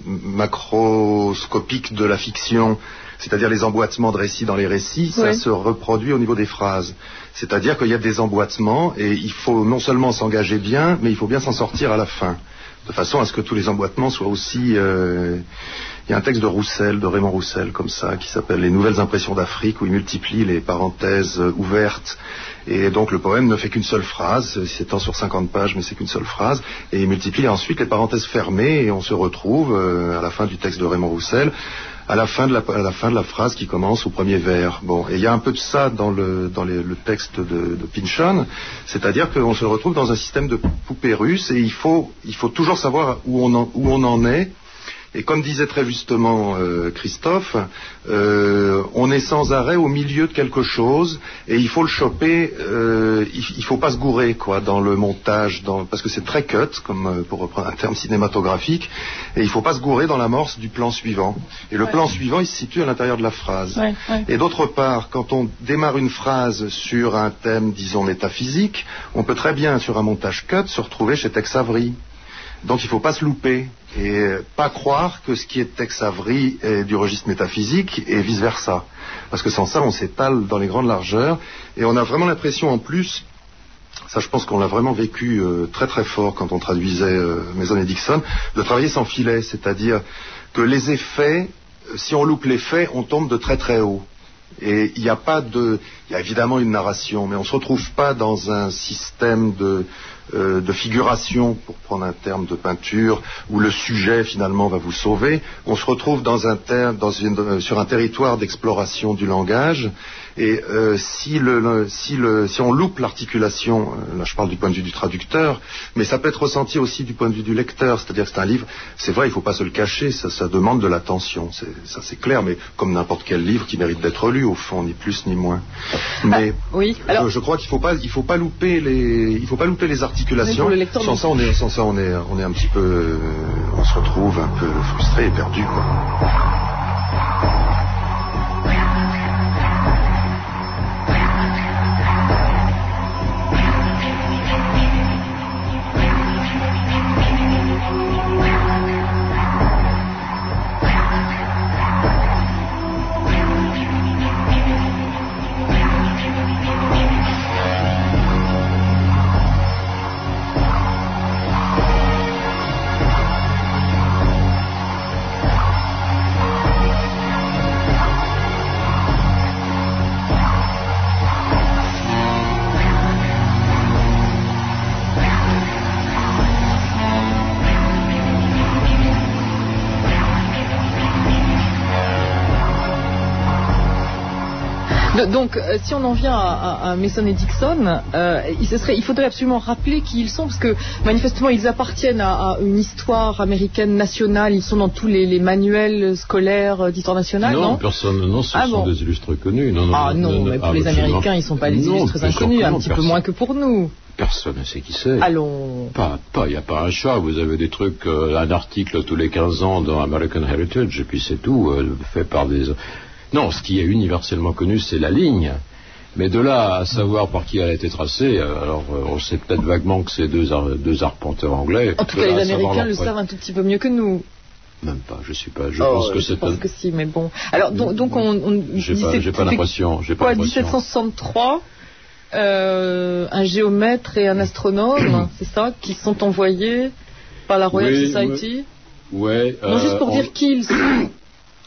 [SPEAKER 5] macroscopique de la fiction, c'est-à-dire les emboîtements de récits dans les récits, ça oui. se reproduit au niveau des phrases. C'est-à-dire qu'il y a des emboîtements et il faut non seulement s'engager bien, mais il faut bien s'en sortir à la fin, de façon à ce que tous les emboîtements soient aussi... Euh... Il y a un texte de Roussel, de Raymond Roussel, comme ça, qui s'appelle « Les nouvelles impressions d'Afrique », où il multiplie les parenthèses ouvertes. Et donc le poème ne fait qu'une seule phrase, il s'étend sur cinquante pages, mais c'est qu'une seule phrase. Et il multiplie ensuite les parenthèses fermées, et on se retrouve, euh, à la fin du texte de Raymond Roussel, à la fin de la, à la fin de la phrase qui commence au premier vers. Bon, et il y a un peu de ça dans le, dans les, le texte de, de Pynchon, c'est-à-dire qu'on se retrouve dans un système de poupée russe, et il faut, il faut toujours savoir où on en, où on en est. Et comme disait très justement euh, Christophe, euh, on est sans arrêt au milieu de quelque chose et il faut le choper, euh, il, il faut pas se gourer quoi dans le montage, dans, parce que c'est très cut, comme euh, pour reprendre un terme cinématographique, et il faut pas se gourer dans l'amorce du plan suivant. Et le ouais. plan suivant, il se situe à l'intérieur de la phrase. Ouais, ouais. Et d'autre part, quand on démarre une phrase sur un thème, disons métaphysique, on peut très bien sur un montage cut se retrouver chez Tex Avery. Donc il ne faut pas se louper et pas croire que ce qui est Tex Avery est du registre métaphysique et vice-versa. Parce que sans ça, on s'étale dans les grandes largeurs et on a vraiment l'impression en plus, ça je pense qu'on l'a vraiment vécu euh, très très fort quand on traduisait euh, Mason et Dixon, de travailler sans filet, c'est-à-dire que les effets, si on loupe les faits, on tombe de très très haut. Et il n'y a pas de... Il y a évidemment une narration, mais on ne se retrouve pas dans un système de... Euh, de figuration, pour prendre un terme de peinture, où le sujet finalement va vous sauver. On se retrouve dans un terme, dans une, euh, sur un territoire d'exploration du langage, et euh, si, le, le, si, le, si on loupe l'articulation, euh, là je parle du point de vue du traducteur, mais ça peut être ressenti aussi du point de vue du lecteur, c'est-à-dire que c'est un livre, c'est vrai, il ne faut pas se le cacher, ça, ça demande de l'attention, c'est, ça c'est clair, mais comme n'importe quel livre qui mérite d'être lu, au fond, ni plus ni moins. Mais
[SPEAKER 2] ah, oui. Alors...
[SPEAKER 5] je, je crois qu'il ne faut pas, il faut pas louper les, il faut pas louper les articulations. Sans ça, on est, sans ça, on est, on est un petit peu, euh, on se retrouve un peu frustré et perdu, quoi.
[SPEAKER 2] Donc, euh, si on en vient à, à, à Mason et Dixon, euh, il, se serait, il faudrait absolument rappeler qui ils sont, parce que manifestement ils appartiennent à, à une histoire américaine nationale. Ils sont dans tous les, les manuels scolaires d'histoire nationale, non,
[SPEAKER 4] non personne, non, ce
[SPEAKER 2] ah,
[SPEAKER 4] sont
[SPEAKER 2] bon.
[SPEAKER 4] des illustres connus. Non, non,
[SPEAKER 2] ah non, non mais pour ah, les Américains, ils ne sont pas des illustres non, inconnus, un petit personne. peu moins que pour nous.
[SPEAKER 4] Personne ne sait qui c'est.
[SPEAKER 2] Allons.
[SPEAKER 4] Pas, pas, il n'y a pas un chat. Vous avez des trucs, euh, un article tous les quinze ans dans American Heritage, et puis c'est tout, euh, fait par des. Non, ce qui est universellement connu, c'est la ligne. Mais de là à savoir par qui elle a été tracée, alors on sait peut-être vaguement que c'est deux, ar- deux arpenteurs anglais.
[SPEAKER 2] En tout cas, les Américains le savent un tout petit peu mieux que nous.
[SPEAKER 4] Même pas, je suis pas. Je
[SPEAKER 2] oh,
[SPEAKER 4] pense que
[SPEAKER 2] je
[SPEAKER 4] c'est.
[SPEAKER 2] pense un... que si, mais bon. Alors donc, donc on. on
[SPEAKER 4] j'ai pas, j'ai pas l'impression. J'ai pas
[SPEAKER 2] quoi,
[SPEAKER 4] l'impression.
[SPEAKER 2] dix-sept cent soixante-trois, euh, un géomètre et un astronome, c'est ça, qui sont envoyés par la Royal
[SPEAKER 4] oui,
[SPEAKER 2] Society.
[SPEAKER 4] Ouais.
[SPEAKER 2] Non, euh, juste pour on... dire qui ils sont.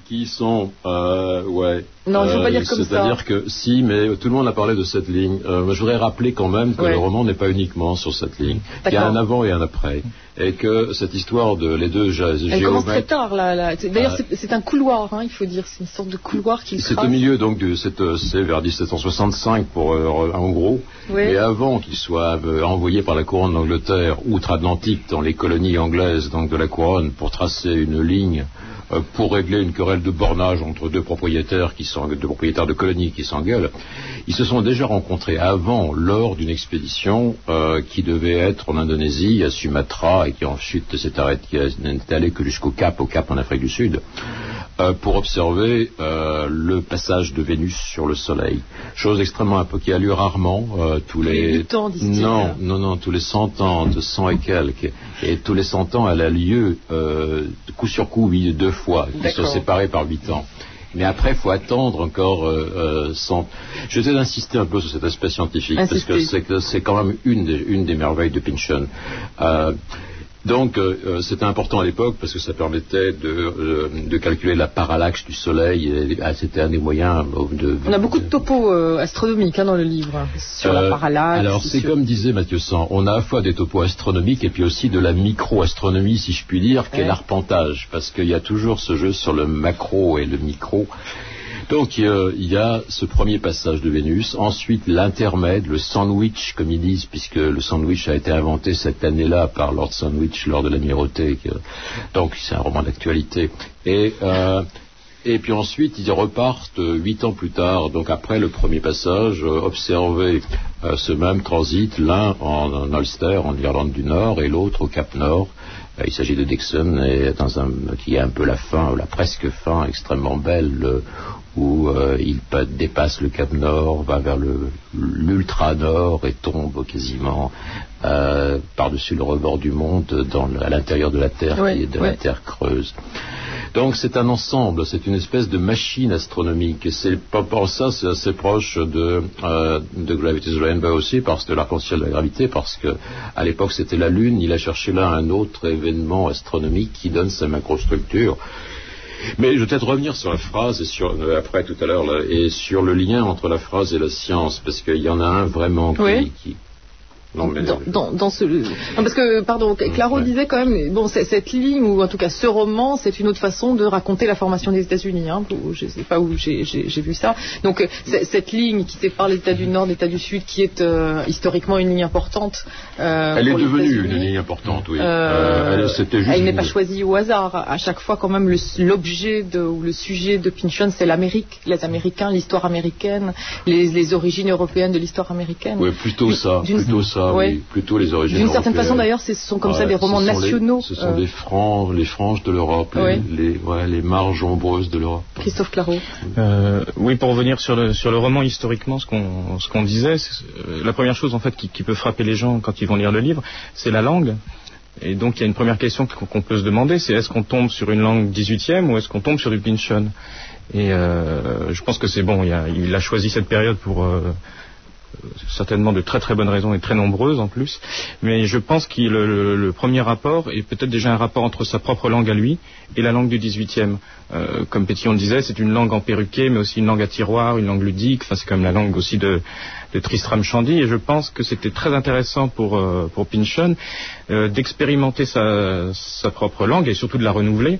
[SPEAKER 4] qui sont, euh, ouais.
[SPEAKER 2] Non, il ne faut pas
[SPEAKER 4] euh,
[SPEAKER 2] dire comme ça.
[SPEAKER 4] C'est-à-dire que, si, mais tout le monde a parlé de cette ligne. Euh, je voudrais rappeler quand même que
[SPEAKER 2] ouais.
[SPEAKER 4] le roman n'est pas uniquement sur cette ligne. Il y a un avant et un après. Et que cette histoire de les deux géomètres...
[SPEAKER 2] Elle commence très tard, là. là. D'ailleurs, euh, c'est, c'est un couloir, hein, il faut dire. C'est une sorte de couloir qu'il trace.
[SPEAKER 4] C'est au milieu, donc, de cette, c'est vers dix-sept cent soixante-cinq, pour, euh, en gros. Oui. Et avant qu'il soit euh, envoyé par la couronne d'Angleterre, outre-Atlantique, dans les colonies anglaises, donc de la couronne, pour tracer une ligne... Euh, pour régler une querelle de bornage entre deux propriétaires qui sont deux propriétaires de colonies qui s'engueulent, ils se sont déjà rencontrés avant lors d'une expédition euh, qui devait être en Indonésie, à Sumatra, et qui ensuite s'est arrêtée, qui n'est allée que jusqu'au Cap, au Cap en Afrique du Sud, euh, pour observer euh, le passage de Vénus sur le Soleil. Chose extrêmement un peu qui a lieu rarement, euh, tous les
[SPEAKER 2] huit ans, disent-ils.
[SPEAKER 4] Non, non, non, tous les cent ans, de cent et quelques, et tous les cent ans, elle a lieu euh, coup sur coup, oui, deux fois, qui sont séparés par huit ans. Mais après, il faut attendre encore euh, euh, cent... Je vais insister un peu sur cet aspect scientifique, Insister. parce que c'est, que c'est quand même une des, une des merveilles de Pynchon. Euh, donc, euh, c'était important à l'époque parce que ça permettait de, euh, de calculer la parallaxe du Soleil. Et, ah, c'était un des moyens de... de
[SPEAKER 2] On a beaucoup de topos euh, astronomiques hein, dans le livre, sur euh, la parallaxe.
[SPEAKER 4] Alors, c'est
[SPEAKER 2] sur...
[SPEAKER 4] comme disait Mathieu Sand, on a à la fois des topos astronomiques et puis aussi de la micro-astronomie, si je puis dire, qui ouais. est l'arpentage, parce qu'il y a toujours ce jeu sur le macro et le micro. Donc euh, il y a ce premier passage de Vénus, ensuite l'intermède, le sandwich comme ils disent, puisque le sandwich a été inventé cette année-là par Lord Sandwich lors de l'Amirauté, donc c'est un roman d'actualité. Et, euh, et puis ensuite ils repartent huit ans plus tard, donc après le premier passage, euh, observer euh, ce même transit, l'un en, en Ulster, en Irlande du Nord, et l'autre au Cap Nord. Il s'agit de Dixon, et dans un, qui est un peu la fin, la presque fin, extrêmement belle, où euh, il dépasse le Cap Nord, va vers le, l'ultra-nord et tombe quasiment euh, par-dessus le rebord du monde, dans, à l'intérieur de la Terre, oui, qui est de oui. la Terre creuse. Donc c'est un ensemble, c'est une espèce de machine astronomique, et c'est pour ça c'est assez proche de, euh, de Gravity's Rainbow aussi, parce que l'arc-en-ciel de la gravité, parce que à l'époque c'était la Lune, il a cherché là un autre événement astronomique qui donne sa macrostructure. Mais je vais peut-être revenir sur la phrase et sur, euh, après tout à l'heure là, et sur le lien entre la phrase et la science, parce qu'il y en a un vraiment qui...
[SPEAKER 2] Oui.
[SPEAKER 4] qui Non, mais...
[SPEAKER 2] dans, dans, dans ce... non, parce que, pardon, Claro ouais. disait quand même, bon, cette ligne, ou en tout cas ce roman, c'est une autre façon de raconter la formation des États-Unis. Hein, je ne sais pas où j'ai, j'ai, j'ai vu ça. Donc, cette ligne qui sépare les États du Nord des États du Sud, qui est euh, historiquement une ligne importante. Euh,
[SPEAKER 4] elle est devenue une ligne importante, oui.
[SPEAKER 2] Euh,
[SPEAKER 4] euh, elle, c'était juste
[SPEAKER 2] elle n'est
[SPEAKER 4] une...
[SPEAKER 2] pas choisie au hasard. À chaque fois, quand même, le, l'objet de, ou le sujet de Pynchon, c'est l'Amérique, les Américains, l'histoire américaine, les, les origines européennes de l'histoire américaine.
[SPEAKER 4] Oui, plutôt ça,
[SPEAKER 2] D'une...
[SPEAKER 4] plutôt ça,
[SPEAKER 2] ouais.
[SPEAKER 4] oui, plutôt les origines
[SPEAKER 2] D'une certaine
[SPEAKER 4] européennes.
[SPEAKER 2] façon, d'ailleurs, ce sont comme ouais, ça des romans
[SPEAKER 4] ce
[SPEAKER 2] nationaux.
[SPEAKER 4] Les, ce sont
[SPEAKER 2] euh...
[SPEAKER 4] des franges, les franges de l'Europe, les, ouais. les, ouais, les marges ombreuses de l'Europe.
[SPEAKER 2] Christophe Claro.
[SPEAKER 3] Euh, oui, pour revenir sur le, sur le roman historiquement, ce qu'on, ce qu'on disait, c'est, euh, la première chose en fait qui, qui peut frapper les gens quand ils vont lire le livre, c'est la langue. Et donc il y a une première question qu'on peut se demander, c'est est-ce qu'on tombe sur une langue dix-huitième ou est-ce qu'on tombe sur du Pynchon? Et euh, je pense que c'est bon, il a, il a choisi cette période pour... Euh, certainement de très très bonnes raisons et très nombreuses en plus, mais je pense que le, le, le premier rapport est peut-être déjà un rapport entre sa propre langue à lui et la langue du dix-huitième. Euh, comme Pétillon disait, c'est une langue emperruquée, mais aussi une langue à tiroir, une langue ludique, enfin c'est comme la langue aussi de, de Tristram Shandy, et je pense que c'était très intéressant pour, euh, pour Pynchon euh, d'expérimenter sa, sa propre langue et surtout de la renouveler.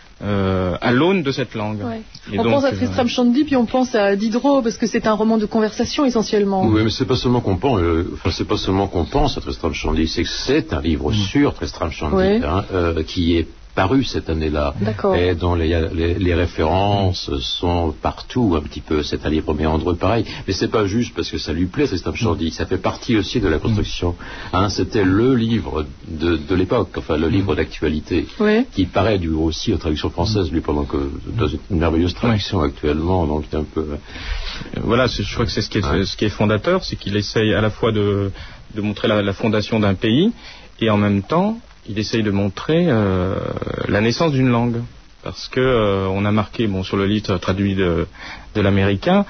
[SPEAKER 3] Euh, à l'aune de cette langue.
[SPEAKER 2] Ouais. On donc, pense à Tristram euh... Shandy, puis on pense à Diderot, parce que c'est un roman de conversation essentiellement.
[SPEAKER 4] Oui, mais c'est pas seulement qu'on pense, euh, enfin c'est pas seulement qu'on pense à Tristram Shandy, c'est que c'est un livre mmh. sur Tristram Shandy, ouais. hein, euh, qui est paru cette année-là.
[SPEAKER 2] D'accord.
[SPEAKER 4] Et dont les, les, les références sont partout un petit peu. C'est un livre méandreux pareil. Mais c'est pas juste parce que ça lui plaît, Tristram Shandy. Ça fait partie aussi de la construction. Hein, c'était le livre de, de l'époque, enfin le livre d'actualité,
[SPEAKER 2] oui.
[SPEAKER 4] qui paraît du, aussi aux traductions françaises, lui, pendant que dans une merveilleuse traduction oui. actuellement. Donc un peu.
[SPEAKER 3] Voilà, je crois que c'est ce qui est, ouais. ce qui est fondateur, c'est qu'il essaye à la fois de, de montrer la, la fondation d'un pays et en même temps il essaye de montrer euh, la naissance d'une langue, parce que euh, on a marqué, bon, sur le livre traduit de, de l'américain,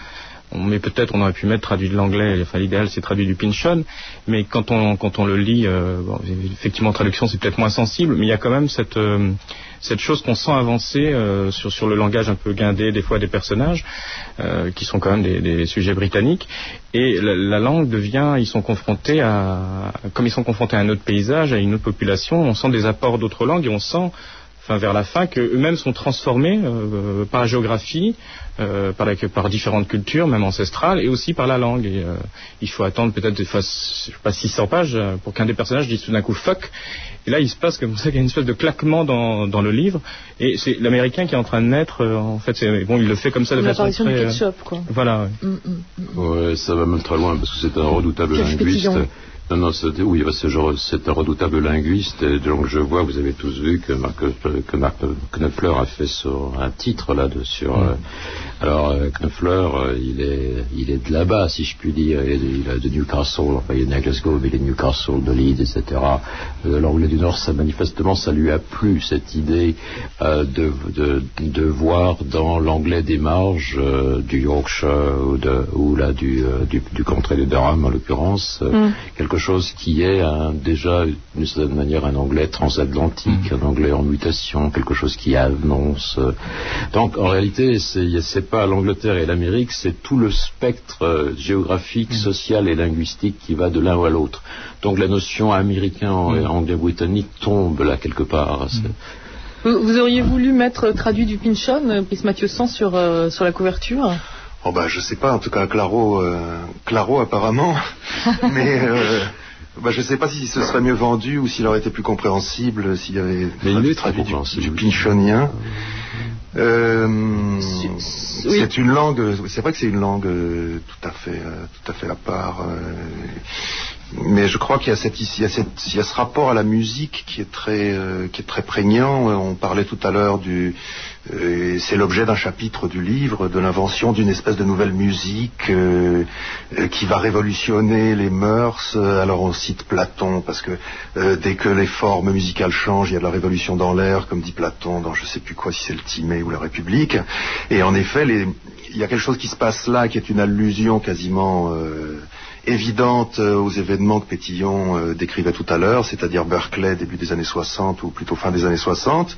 [SPEAKER 3] on met peut-être, on aurait pu mettre traduit de l'anglais, enfin l'idéal c'est traduit du Pynchon, mais quand on quand on le lit, euh, bon, effectivement traduction c'est peut-être moins sensible, mais il y a quand même cette euh, cette chose qu'on sent avancer euh, sur sur le langage un peu guindé des fois des personnages euh, qui sont quand même des, des sujets britanniques, et la, la langue devient, ils sont confrontés à, comme ils sont confrontés à un autre paysage, à une autre population, on sent des apports d'autres langues et on sent Enfin, vers la fin, qu'eux-mêmes sont transformés euh, par la géographie, euh, par, la, par différentes cultures, même ancestrales, et aussi par la langue. Et, euh, il faut attendre peut-être des fois, je sais pas, six cents pages pour qu'un des personnages dise tout d'un coup fuck. Et là, il se passe comme ça, qu'il y a une espèce de claquement dans, dans le livre. Et c'est l'Américain qui est en train de naître. Euh, en fait, c'est, bon, il le fait comme ça de façon très.
[SPEAKER 2] L'apparition du ketchup, quoi.
[SPEAKER 3] Voilà. Ouais.
[SPEAKER 2] Mm, mm, mm.
[SPEAKER 4] Ouais, ça va même très loin parce que c'est un redoutable
[SPEAKER 2] Quel
[SPEAKER 4] linguiste.
[SPEAKER 2] pétillant.
[SPEAKER 4] Non, non, c'est, oui, c'est, genre, c'est un redoutable linguiste. Et donc, je vois, vous avez tous vu que Marc, que Marc Knopfler a fait sur un titre là de sur. Mm. Euh, alors, euh, Knopfler, euh, il est, il est de là-bas, si je puis dire. Il est, il est de Newcastle. Enfin, il est de Glasgow, mais il est de Newcastle, de Leeds, et cetera. Euh, L'anglais du Nord, ça manifestement, ça lui a plu cette idée euh, de, de, de voir dans l'anglais des marges euh, du Yorkshire ou, de, ou là du, euh, du, du contrée de Durham en l'occurrence, euh, mm. quelque chose qui est un, déjà d'une certaine manière un anglais transatlantique, mmh. un anglais en mutation, quelque chose qui annonce. Donc en réalité, c'est, c'est pas l'Angleterre et l'Amérique, c'est tout le spectre euh, géographique, mmh. social et linguistique qui va de l'un à l'autre. Donc la notion américain et mmh. anglais-britannique tombe là quelque part. Mmh.
[SPEAKER 2] Vous, vous auriez voulu mettre traduit du Pynchon, Brice Mathieu Sans, sur, euh, sur la couverture ?
[SPEAKER 5] Oh bah je sais pas, en tout cas Claro, euh, Claro apparemment, mais euh, bah je sais pas si ce serait mieux vendu ou s'il aurait été plus compréhensible s'il y avait
[SPEAKER 4] mais il est
[SPEAKER 5] traduit du, du Pynchonien. Euh, oui. C'est une langue, c'est vrai que c'est une langue euh, tout à fait, euh, tout à fait à part. Euh, mais je crois qu'il y a, cette, il y a, cette, il y a ce rapport à la musique qui est très, euh, qui est très prégnant. On parlait tout à l'heure du, euh, c'est l'objet d'un chapitre du livre, de l'invention d'une espèce de nouvelle musique euh, euh, qui va révolutionner les mœurs. Alors on cite Platon parce que euh, dès que les formes musicales changent, il y a de la révolution dans l'air, comme dit Platon dans je sais plus quoi, si c'est le Timée ou la République. Et en effet, les, il y a quelque chose qui se passe là qui est une allusion quasiment euh, évidente aux événements que Pétillon euh, décrivait tout à l'heure, c'est-à-dire Berkeley début des années soixante ou plutôt fin des années soixante.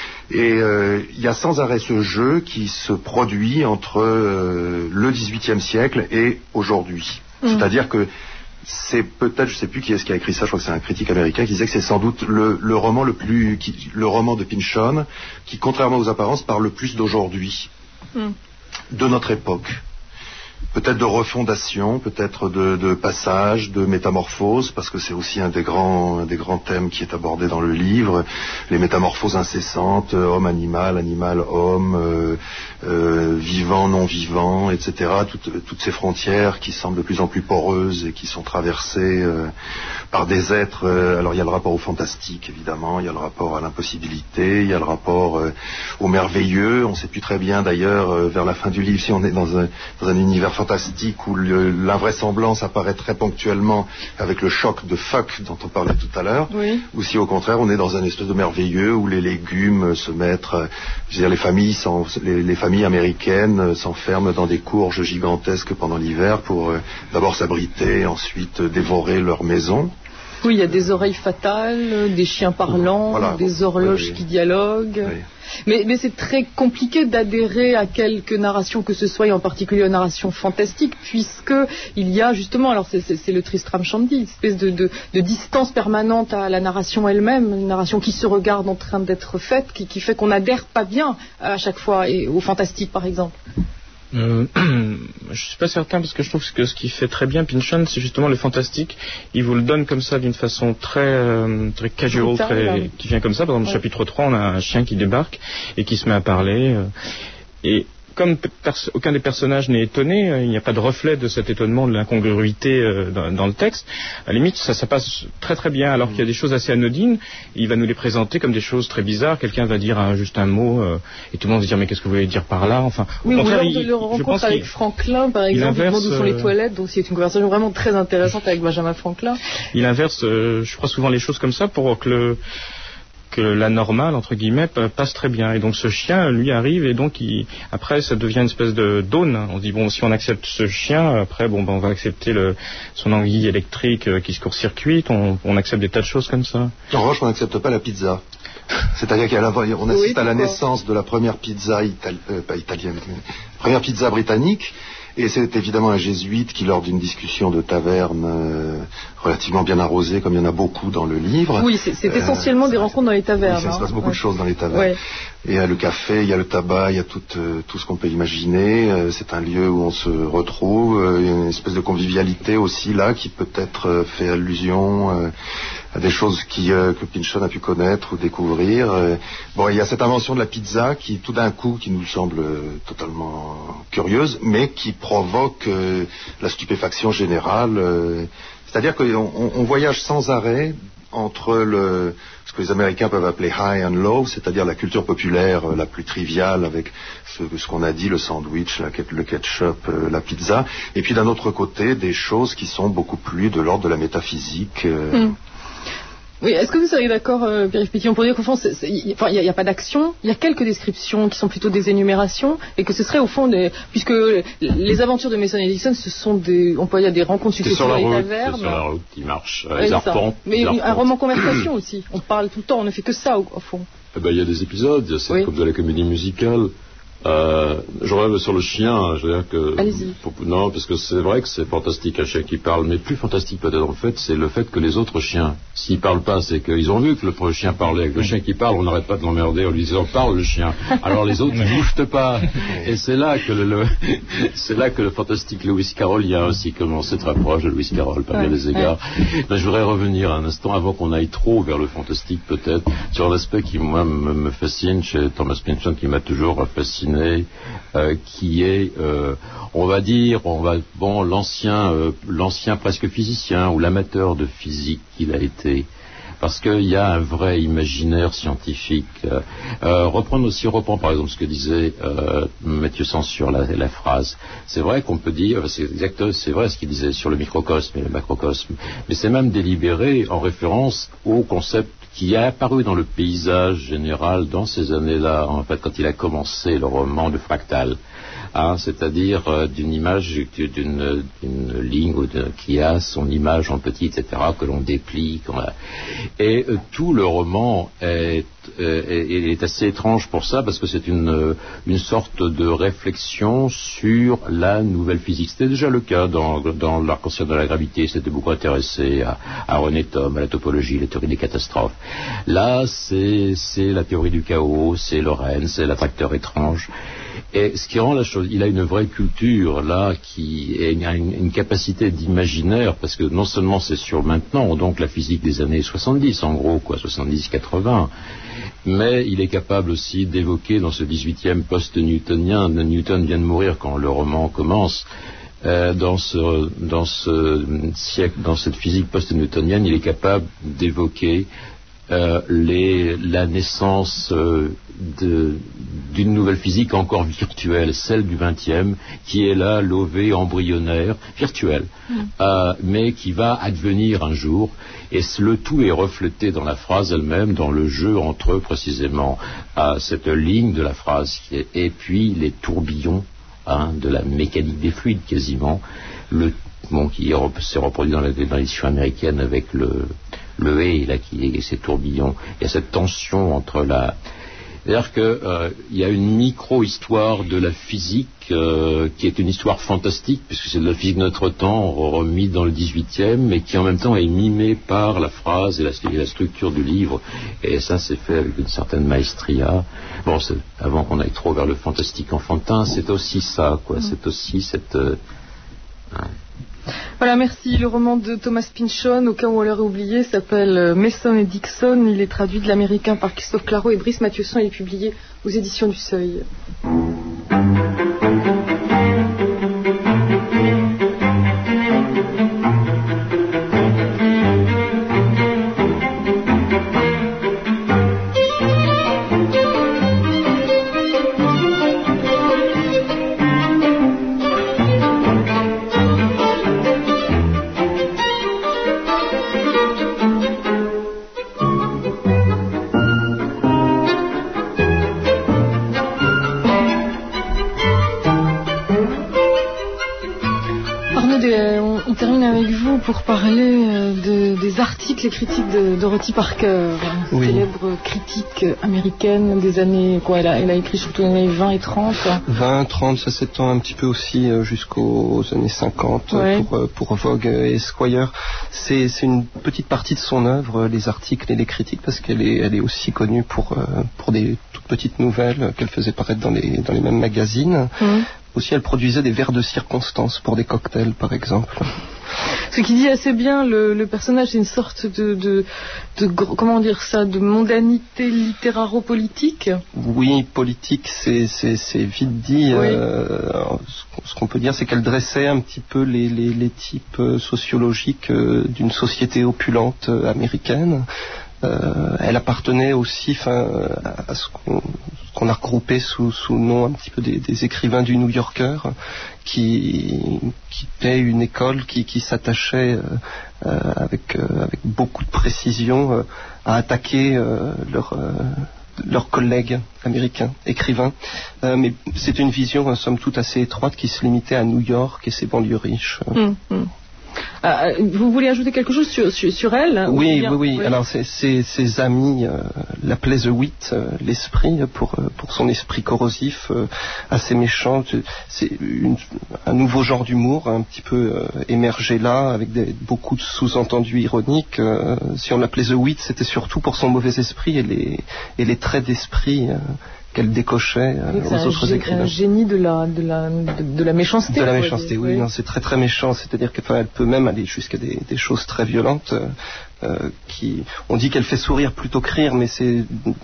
[SPEAKER 5] Et euh, il y a sans arrêt ce jeu qui se produit entre euh, le dix-huitième siècle et aujourd'hui. Mmh. C'est-à-dire que c'est peut-être, je ne sais plus qui est-ce qui a écrit ça, je crois que c'est un critique américain qui disait que c'est sans doute le, le roman le plus, qui, le roman de Pynchon qui, contrairement aux apparences, parle le plus d'aujourd'hui, mmh. de notre époque. Peut-être de refondation, peut-être de, de passage, de métamorphose, parce que c'est aussi un des grands, un des grands thèmes qui est abordé dans le livre, les métamorphoses incessantes, homme-animal, animal-homme, euh, euh, vivant, non-vivant, et cetera. Toutes, toutes ces frontières qui semblent de plus en plus poreuses et qui sont traversées euh, par des êtres. Euh, alors il y a le rapport au fantastique, évidemment, il y a le rapport à l'impossibilité, il y a le rapport euh, au merveilleux. On ne sait plus très bien, d'ailleurs, euh, vers la fin du livre, si on est dans un, dans un univers fantastique où le, l'invraisemblance apparaît très ponctuellement avec le choc de fuck dont on parlait tout à l'heure, oui. Ou si au contraire on est dans un espèce de merveilleux où les légumes se mettent, je veux dire, les familles, les, les familles américaines s'enferment dans des courges gigantesques pendant l'hiver pour euh, d'abord s'abriter, ensuite euh, dévorer leur maison.
[SPEAKER 2] Oui, il y a des oreilles fatales, des chiens parlants, voilà, des horloges oui, qui dialoguent. Oui. Mais, mais c'est très compliqué d'adhérer à quelque narration que ce soit, et en particulier aux narrations fantastiques, puisque il y a justement, alors c'est, c'est, c'est le Tristram Shandy, une espèce de, de, de distance permanente à la narration elle-même, une narration qui se regarde en train d'être faite, qui, qui fait qu'on n'adhère pas bien à chaque fois, et au fantastique par exemple.
[SPEAKER 3] Euh, je suis pas certain parce que je trouve que ce qui fait très bien Pynchon, c'est justement le fantastique. Il vous le donne comme ça d'une façon très euh, très casual, très, qui vient comme ça. Par exemple, ouais. Chapitre trois, on a un chien qui débarque et qui se met à parler. Euh, et comme pers- aucun des personnages n'est étonné, euh, il n'y a pas de reflet de cet étonnement, de l'incongruité euh, dans, dans le texte. À la limite, ça, ça passe très très bien, alors mmh. qu'il y a des choses assez anodines. Il va nous les présenter comme des choses très bizarres. Quelqu'un va dire hein, juste un mot euh, et tout le monde va dire mais qu'est-ce que vous voulez dire par là. Enfin,
[SPEAKER 2] oui,
[SPEAKER 3] au
[SPEAKER 2] ou
[SPEAKER 3] contraire,
[SPEAKER 2] lors de leur rencontre avec Franklin, par exemple, il inverse, où sont les toilettes, donc c'est une conversation vraiment très intéressante avec Benjamin Franklin.
[SPEAKER 3] Il inverse, euh, je crois souvent les choses comme ça pour que le que la normale, entre guillemets, passe très bien. Et donc ce chien, lui, arrive et donc il, après ça devient une espèce de d'aune. On dit bon, si on accepte ce chien, après bon, ben, on va accepter le, son anguille électrique qui se court-circuite, on, on accepte des tas de choses comme ça.
[SPEAKER 5] En revanche, on n'accepte pas la pizza. C'est-à-dire qu'on assiste oui, à la naissance de la première pizza itali- euh, pas italienne, mais première pizza britannique. Et c'est évidemment un jésuite qui, lors d'une discussion de taverne euh, relativement bien arrosée, comme il y en a beaucoup dans le livre...
[SPEAKER 2] Oui, c'est, c'est essentiellement euh, des rencontres dans les tavernes.
[SPEAKER 5] Oui, ça se passe
[SPEAKER 2] hein.
[SPEAKER 5] beaucoup
[SPEAKER 2] ouais.
[SPEAKER 5] de choses dans les tavernes.
[SPEAKER 2] Ouais.
[SPEAKER 5] Et il y a le café, il y a le tabac, il y a tout, euh, tout ce qu'on peut imaginer. Euh, c'est un lieu où on se retrouve. Euh, il y a une espèce de convivialité aussi là, qui peut-être euh, fait allusion... Euh, à des choses qui, euh, que Pynchon a pu connaître ou découvrir. Euh, bon, il y a cette invention de la pizza qui, tout d'un coup, qui nous semble euh, totalement curieuse, mais qui provoque euh, la stupéfaction générale. Euh, c'est-à-dire qu'on on, on voyage sans arrêt entre le, ce que les Américains peuvent appeler high and low, c'est-à-dire la culture populaire euh, la plus triviale avec ce, ce qu'on a dit, le sandwich, la, le ketchup, euh, la pizza, et puis d'un autre côté, des choses qui sont beaucoup plus de l'ordre de la métaphysique. Euh,
[SPEAKER 2] mm. Oui, est-ce que vous seriez d'accord, euh, Pierre-Yves Pétillon, pour dire qu'au fond, il n'y a, a pas d'action, il y a quelques descriptions qui sont plutôt des énumérations, et que ce serait au fond des... Puisque les aventures de Mason et Dixon, ce sont des... On peut dire des rencontres successives dans les tavernes.
[SPEAKER 4] C'est sur la route qui marche, euh,
[SPEAKER 2] oui,
[SPEAKER 4] les arpents.
[SPEAKER 2] Mais
[SPEAKER 4] les
[SPEAKER 2] un
[SPEAKER 4] arpents.
[SPEAKER 2] roman conversation aussi. On parle tout le temps, on ne fait que ça, au, au fond.
[SPEAKER 4] Eh ben, il y a des épisodes, c'est
[SPEAKER 2] oui.
[SPEAKER 4] comme de la comédie musicale. Euh, je reviens sur le chien, je veux dire que...
[SPEAKER 2] Allez-y.
[SPEAKER 4] Pour, non, parce que c'est vrai que c'est fantastique un chien qui parle, mais plus fantastique peut-être en fait, c'est le fait que les autres chiens, s'ils parlent pas, c'est qu'ils ont vu que le chien parlait. Avec le chien qui parle, on n'arrête pas de l'emmerder en lui disant parle le chien. Alors les autres, ils bougent pas. Et c'est là que le, le c'est là que le fantastique Lewis Carrollien aussi commence très proche de Lewis Carroll par bien des égards. Ouais. Mais je voudrais revenir un instant avant qu'on aille trop vers le fantastique peut-être sur l'aspect qui moi me, me fascine chez Thomas Pynchon, qui m'a toujours fasciné. Euh, qui est, euh, on va dire, on va, bon, l'ancien, euh, l'ancien presque physicien ou l'amateur de physique qu'il a été, parce qu'il y a un vrai imaginaire scientifique. Euh, euh, reprendre aussi, reprendre par exemple ce que disait euh, Mathieu Sans sur la, la phrase. C'est vrai qu'on peut dire, c'est exact, c'est vrai ce qu'il disait sur le microcosme et le macrocosme, mais c'est même délibéré en référence au concept qui a apparu dans le paysage général dans ces années-là, en fait, quand il a commencé le roman de Fractal, hein, c'est-à-dire euh, d'une image, d'une, d'une ligne de, qui a son image en petit, et cetera, que l'on déplie. Qu'on a... Et euh, tout le roman est, euh, est, est assez étrange pour ça, parce que c'est une, une sorte de réflexion sur la nouvelle physique. C'était déjà le cas dans, dans l'arc-en-ciel de la gravité, c'était beaucoup intéressé à, à René Thom, à la topologie, la théorie des catastrophes. Là, c'est, c'est la théorie du chaos, c'est Lorentz, c'est l'attracteur étrange. Et ce qui rend la chose, il a une vraie culture là, qui a une, une capacité d'imaginaire, parce que non seulement c'est sur maintenant, donc la physique des années soixante-dix, en gros, quoi, soixante-dix quatre-vingts, mais il est capable aussi d'évoquer dans ce dix-huitième post-newtonien, Newton vient de mourir quand le roman commence, euh, dans ce, dans ce siècle, dans cette physique post-newtonienne, il est capable d'évoquer Euh, les, la naissance euh, de, d'une nouvelle physique encore virtuelle, celle du vingtième, qui est là, lovée, embryonnaire, virtuelle, mmh. euh, mais qui va advenir un jour, et le tout est reflété dans la phrase elle-même, dans le jeu entre eux précisément, à cette ligne de la phrase, qui est, et puis les tourbillons hein, de la mécanique des fluides quasiment, le, bon, qui s'est reproduit dans, la, dans l'édition américaine avec le le et là qui est ces tourbillons. Il y a cette tension entre la... C'est-à-dire qu'il euh, y a une micro-histoire de la physique euh, qui est une histoire fantastique, puisque c'est de la physique de notre temps, remise dans le dix-huitième, mais qui en même temps est mimée par la phrase et la, et la structure du livre. Et ça, c'est fait avec une certaine maestria. Bon, c'est, avant qu'on aille trop vers le fantastique enfantin, c'est aussi ça, quoi. C'est aussi cette... Euh, hein.
[SPEAKER 2] Voilà, merci. Le roman de Thomas Pynchon, au cas où on l'aurait oublié, s'appelle Mason et Dixon. Il est traduit de l'américain par Christophe Clareau et Brice Mathieuson. Il est publié aux éditions du Seuil. Arnaud, on, on termine avec vous pour parler de, des articles et critiques de Dorothy Parker,
[SPEAKER 6] oui. Célèbre
[SPEAKER 2] critique américaine des années, quoi, elle a, elle a écrit surtout les années vingt et trente.
[SPEAKER 6] vingt, trente, ça s'étend un petit peu aussi jusqu'aux années cinquante, ouais. pour, pour Vogue et Esquire. C'est, c'est une petite partie de son œuvre, les articles et les critiques, parce qu'elle est, elle est aussi connue pour, pour des toutes petites nouvelles qu'elle faisait paraître dans les, dans les mêmes magazines. Mmh. Aussi, elle produisait des verres de circonstance pour des cocktails, par exemple.
[SPEAKER 2] Ce qui dit assez bien le, le personnage, c'est une sorte de, de, de, comment dire ça, de mondanité littéraro-politique.
[SPEAKER 6] Oui, politique, c'est, c'est, c'est vite dit. Oui. Euh, ce qu'on peut dire, c'est qu'elle dressait un petit peu les, les, les types sociologiques d'une société opulente américaine. Euh, elle appartenait aussi à ce qu'on, qu'on a regroupé sous, sous le nom un petit peu des, des écrivains du New Yorker, qui, qui était une école qui, qui s'attachait euh, avec, euh, avec beaucoup de précision euh, à attaquer euh, leurs euh, leurs collègues américains, écrivains. Euh, mais c'est une vision, somme toute, assez étroite qui se limitait à New York et ses banlieues riches.
[SPEAKER 2] Mmh, mmh. Euh, vous voulez ajouter quelque chose sur, sur, sur elle?
[SPEAKER 6] Oui, oui, oui, oui. Alors, ses, ses, ses amis euh, l'appelaient The Wit, euh, l'esprit, pour, euh, pour son esprit corrosif, euh, assez méchant. C'est une, un nouveau genre d'humour, un petit peu euh, émergé là, avec des, beaucoup de sous-entendus ironiques. Euh, si on l'appelait The Wit, c'était surtout pour son mauvais esprit et les, et les traits d'esprit. Euh, qu'elle décochait euh, aux autres
[SPEAKER 2] gé-
[SPEAKER 6] écrivains.
[SPEAKER 2] Un génie de la, de la, de, de la méchanceté.
[SPEAKER 6] De la méchanceté, oui, oui. Non, c'est très très méchant. C'est-à-dire qu'elle peut même aller jusqu'à des, des choses très violentes. Euh, qui, on dit qu'elle fait sourire plutôt que rire, mais c'est,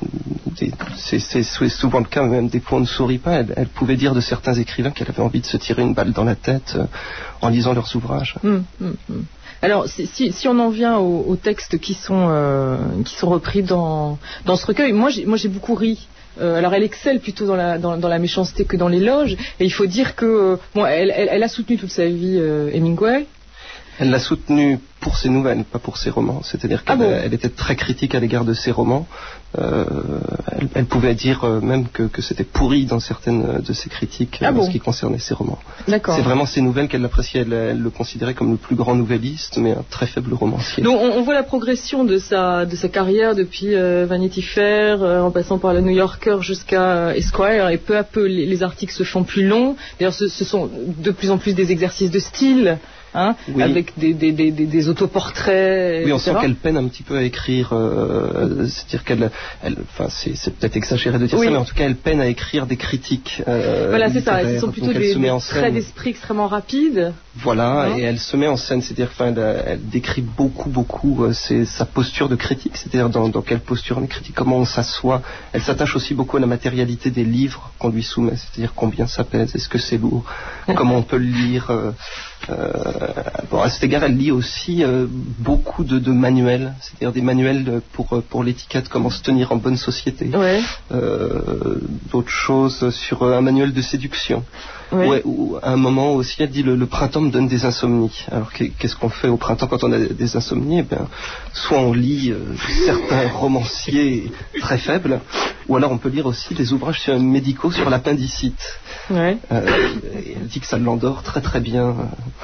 [SPEAKER 6] c'est, c'est, c'est souvent le cas. Même des fois, on ne sourit pas. Elle, elle pouvait dire de certains écrivains qu'elle avait envie de se tirer une balle dans la tête euh, en lisant leurs ouvrages.
[SPEAKER 2] Mmh, mmh, mmh. Alors, si, si on en vient aux, aux textes qui sont, euh, qui sont repris dans, dans ce recueil, moi j'ai, moi j'ai beaucoup ri. Euh, alors elle excelle plutôt dans la, dans, dans la méchanceté que dans l'éloge, et il faut dire que euh, bon, elle, elle, elle a soutenu toute sa vie euh, Hemingway.
[SPEAKER 6] Elle l'a soutenu pour ses nouvelles, pas pour ses romans. C'est-à-dire qu'elle
[SPEAKER 2] ah bon
[SPEAKER 6] elle était très critique à l'égard de ses romans. Euh, elle, elle pouvait dire euh, même que, que c'était pourri dans certaines de ses critiques
[SPEAKER 2] ah
[SPEAKER 6] euh,
[SPEAKER 2] bon
[SPEAKER 6] en ce qui concernait ses romans.
[SPEAKER 2] D'accord.
[SPEAKER 6] C'est vraiment ses nouvelles qu'elle appréciait. Elle, elle le considérait comme le plus grand nouvelliste, mais un très faible romancier.
[SPEAKER 2] Donc on, on voit la progression de sa, de sa carrière depuis euh, Vanity Fair, euh, en passant par le New Yorker jusqu'à euh, Esquire, et peu à peu les, les articles se font plus longs. D'ailleurs, ce, ce sont de plus en plus des exercices de style. Hein,
[SPEAKER 6] oui.
[SPEAKER 2] Avec des, des, des, des, des autoportraits.
[SPEAKER 6] Oui, on
[SPEAKER 2] et cetera.
[SPEAKER 6] sent qu'elle peine un petit peu à écrire. Euh, c'est-à-dire qu'elle, elle, enfin, c'est, c'est peut-être exagéré de dire
[SPEAKER 2] oui.
[SPEAKER 6] ça, mais en tout cas, elle peine à écrire des critiques. Euh,
[SPEAKER 2] voilà, c'est ça. Ce sont plutôt des, des traits d'esprit extrêmement rapides.
[SPEAKER 6] Voilà, hein. Et elle se met en scène, c'est-à-dire qu'elle elle décrit beaucoup, beaucoup euh, c'est sa posture de critique, c'est-à-dire dans, dans quelle posture on est critique, comment on s'assoit. Elle s'attache aussi beaucoup à la matérialité des livres qu'on lui soumet, c'est-à-dire combien ça pèse, est-ce que c'est lourd, comment on peut le lire. Euh, Euh, bon, à cet égard, elle lit aussi euh, beaucoup de, de manuels, c'est-à-dire des manuels pour, pour l'étiquette, comment se tenir en bonne société.
[SPEAKER 2] Ouais.
[SPEAKER 6] Euh, d'autres choses sur un manuel de séduction.
[SPEAKER 2] Ouais.
[SPEAKER 6] Ouais, ou à un moment aussi, elle dit le, le printemps me donne des insomnies. Alors qu'est-ce qu'on fait au printemps quand on a des insomnies? Eh bien, soit on lit euh, certains romanciers très faibles, ou alors on peut lire aussi des ouvrages sur, médicaux sur l'appendicite.
[SPEAKER 2] Ouais.
[SPEAKER 6] Euh, elle dit que ça l'endort très très bien.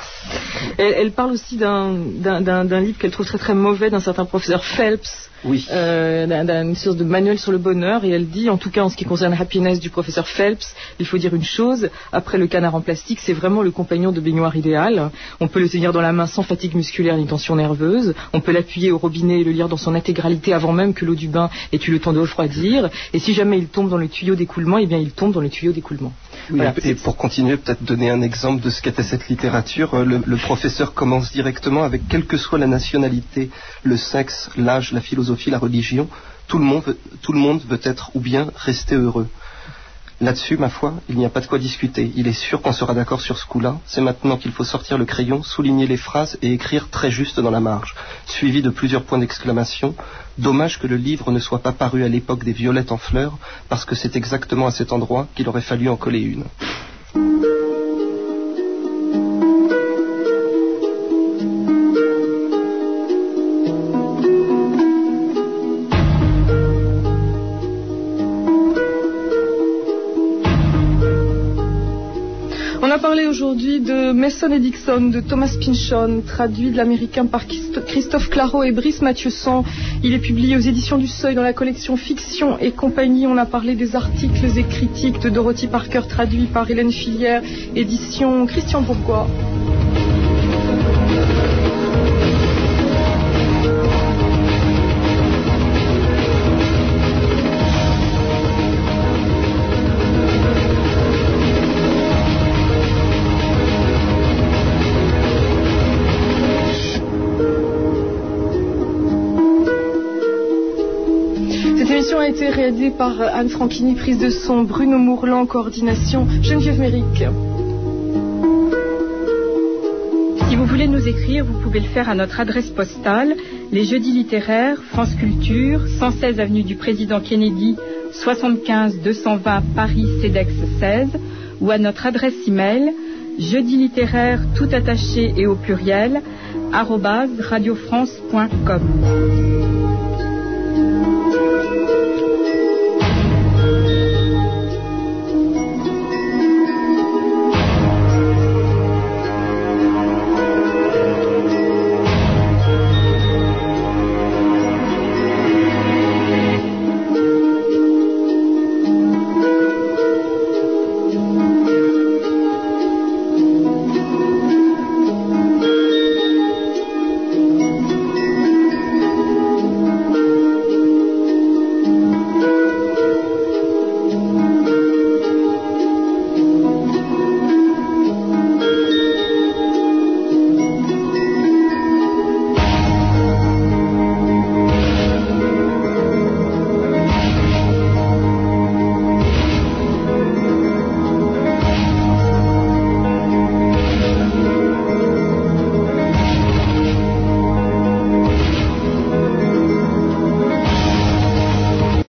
[SPEAKER 2] Elle, elle parle aussi d'un, d'un, d'un, d'un livre qu'elle trouve très très mauvais d'un certain professeur Phelps.
[SPEAKER 6] Oui.
[SPEAKER 2] Euh, d'un, d'une sorte de manuel sur le bonheur, et elle dit, en tout cas en ce qui concerne Happiness du professeur Phelps, il faut dire une chose, après le canard en plastique, c'est vraiment le compagnon de baignoire idéal. On peut le tenir dans la main sans fatigue musculaire ni tension nerveuse, on peut l'appuyer au robinet et le lire dans son intégralité avant même que l'eau du bain ait eu le temps de refroidir, et si jamais il tombe dans le tuyau d'écoulement, eh bien il tombe dans le tuyau d'écoulement.
[SPEAKER 6] Oui,
[SPEAKER 2] voilà.
[SPEAKER 6] Et pour continuer, peut-être donner un exemple de ce qu'était cette littérature, le, le professeur commence directement avec quelle que soit la nationalité, le sexe, l'âge, la philosophie, la religion, tout le monde veut, tout le monde veut être ou bien rester heureux. Là-dessus, ma foi, il n'y a pas de quoi discuter. Il est sûr qu'on sera d'accord sur ce coup-là. C'est maintenant qu'il faut sortir le crayon, souligner les phrases et écrire très juste dans la marge, suivi de plusieurs points d'exclamation. Dommage que le livre ne soit pas paru à l'époque des violettes en fleurs, parce que c'est exactement à cet endroit qu'il aurait fallu en coller une.
[SPEAKER 2] aujourd'hui de Mason et Dixon, de Thomas Pynchon, traduit de l'américain par Christophe Claro et Brice Mathieuson. Il est publié aux éditions du Seuil dans la collection Fiction et compagnie. On a parlé des articles et critiques de Dorothy Parker, traduit par Hélène Filière, édition Christian Bourgois. A été réalisée par Anne Franchini, prise de son Bruno Mourlan, coordination Geneviève Méric.
[SPEAKER 7] Si vous voulez nous écrire, vous pouvez le faire à notre adresse postale, les Jeudis littéraires, France Culture, cent seize avenue du Président Kennedy, soixante-quinze deux cent vingt Paris, CEDEX seize, ou à notre adresse email, jeudi littéraire tout attaché et au pluriel, arobase radiofrance point com.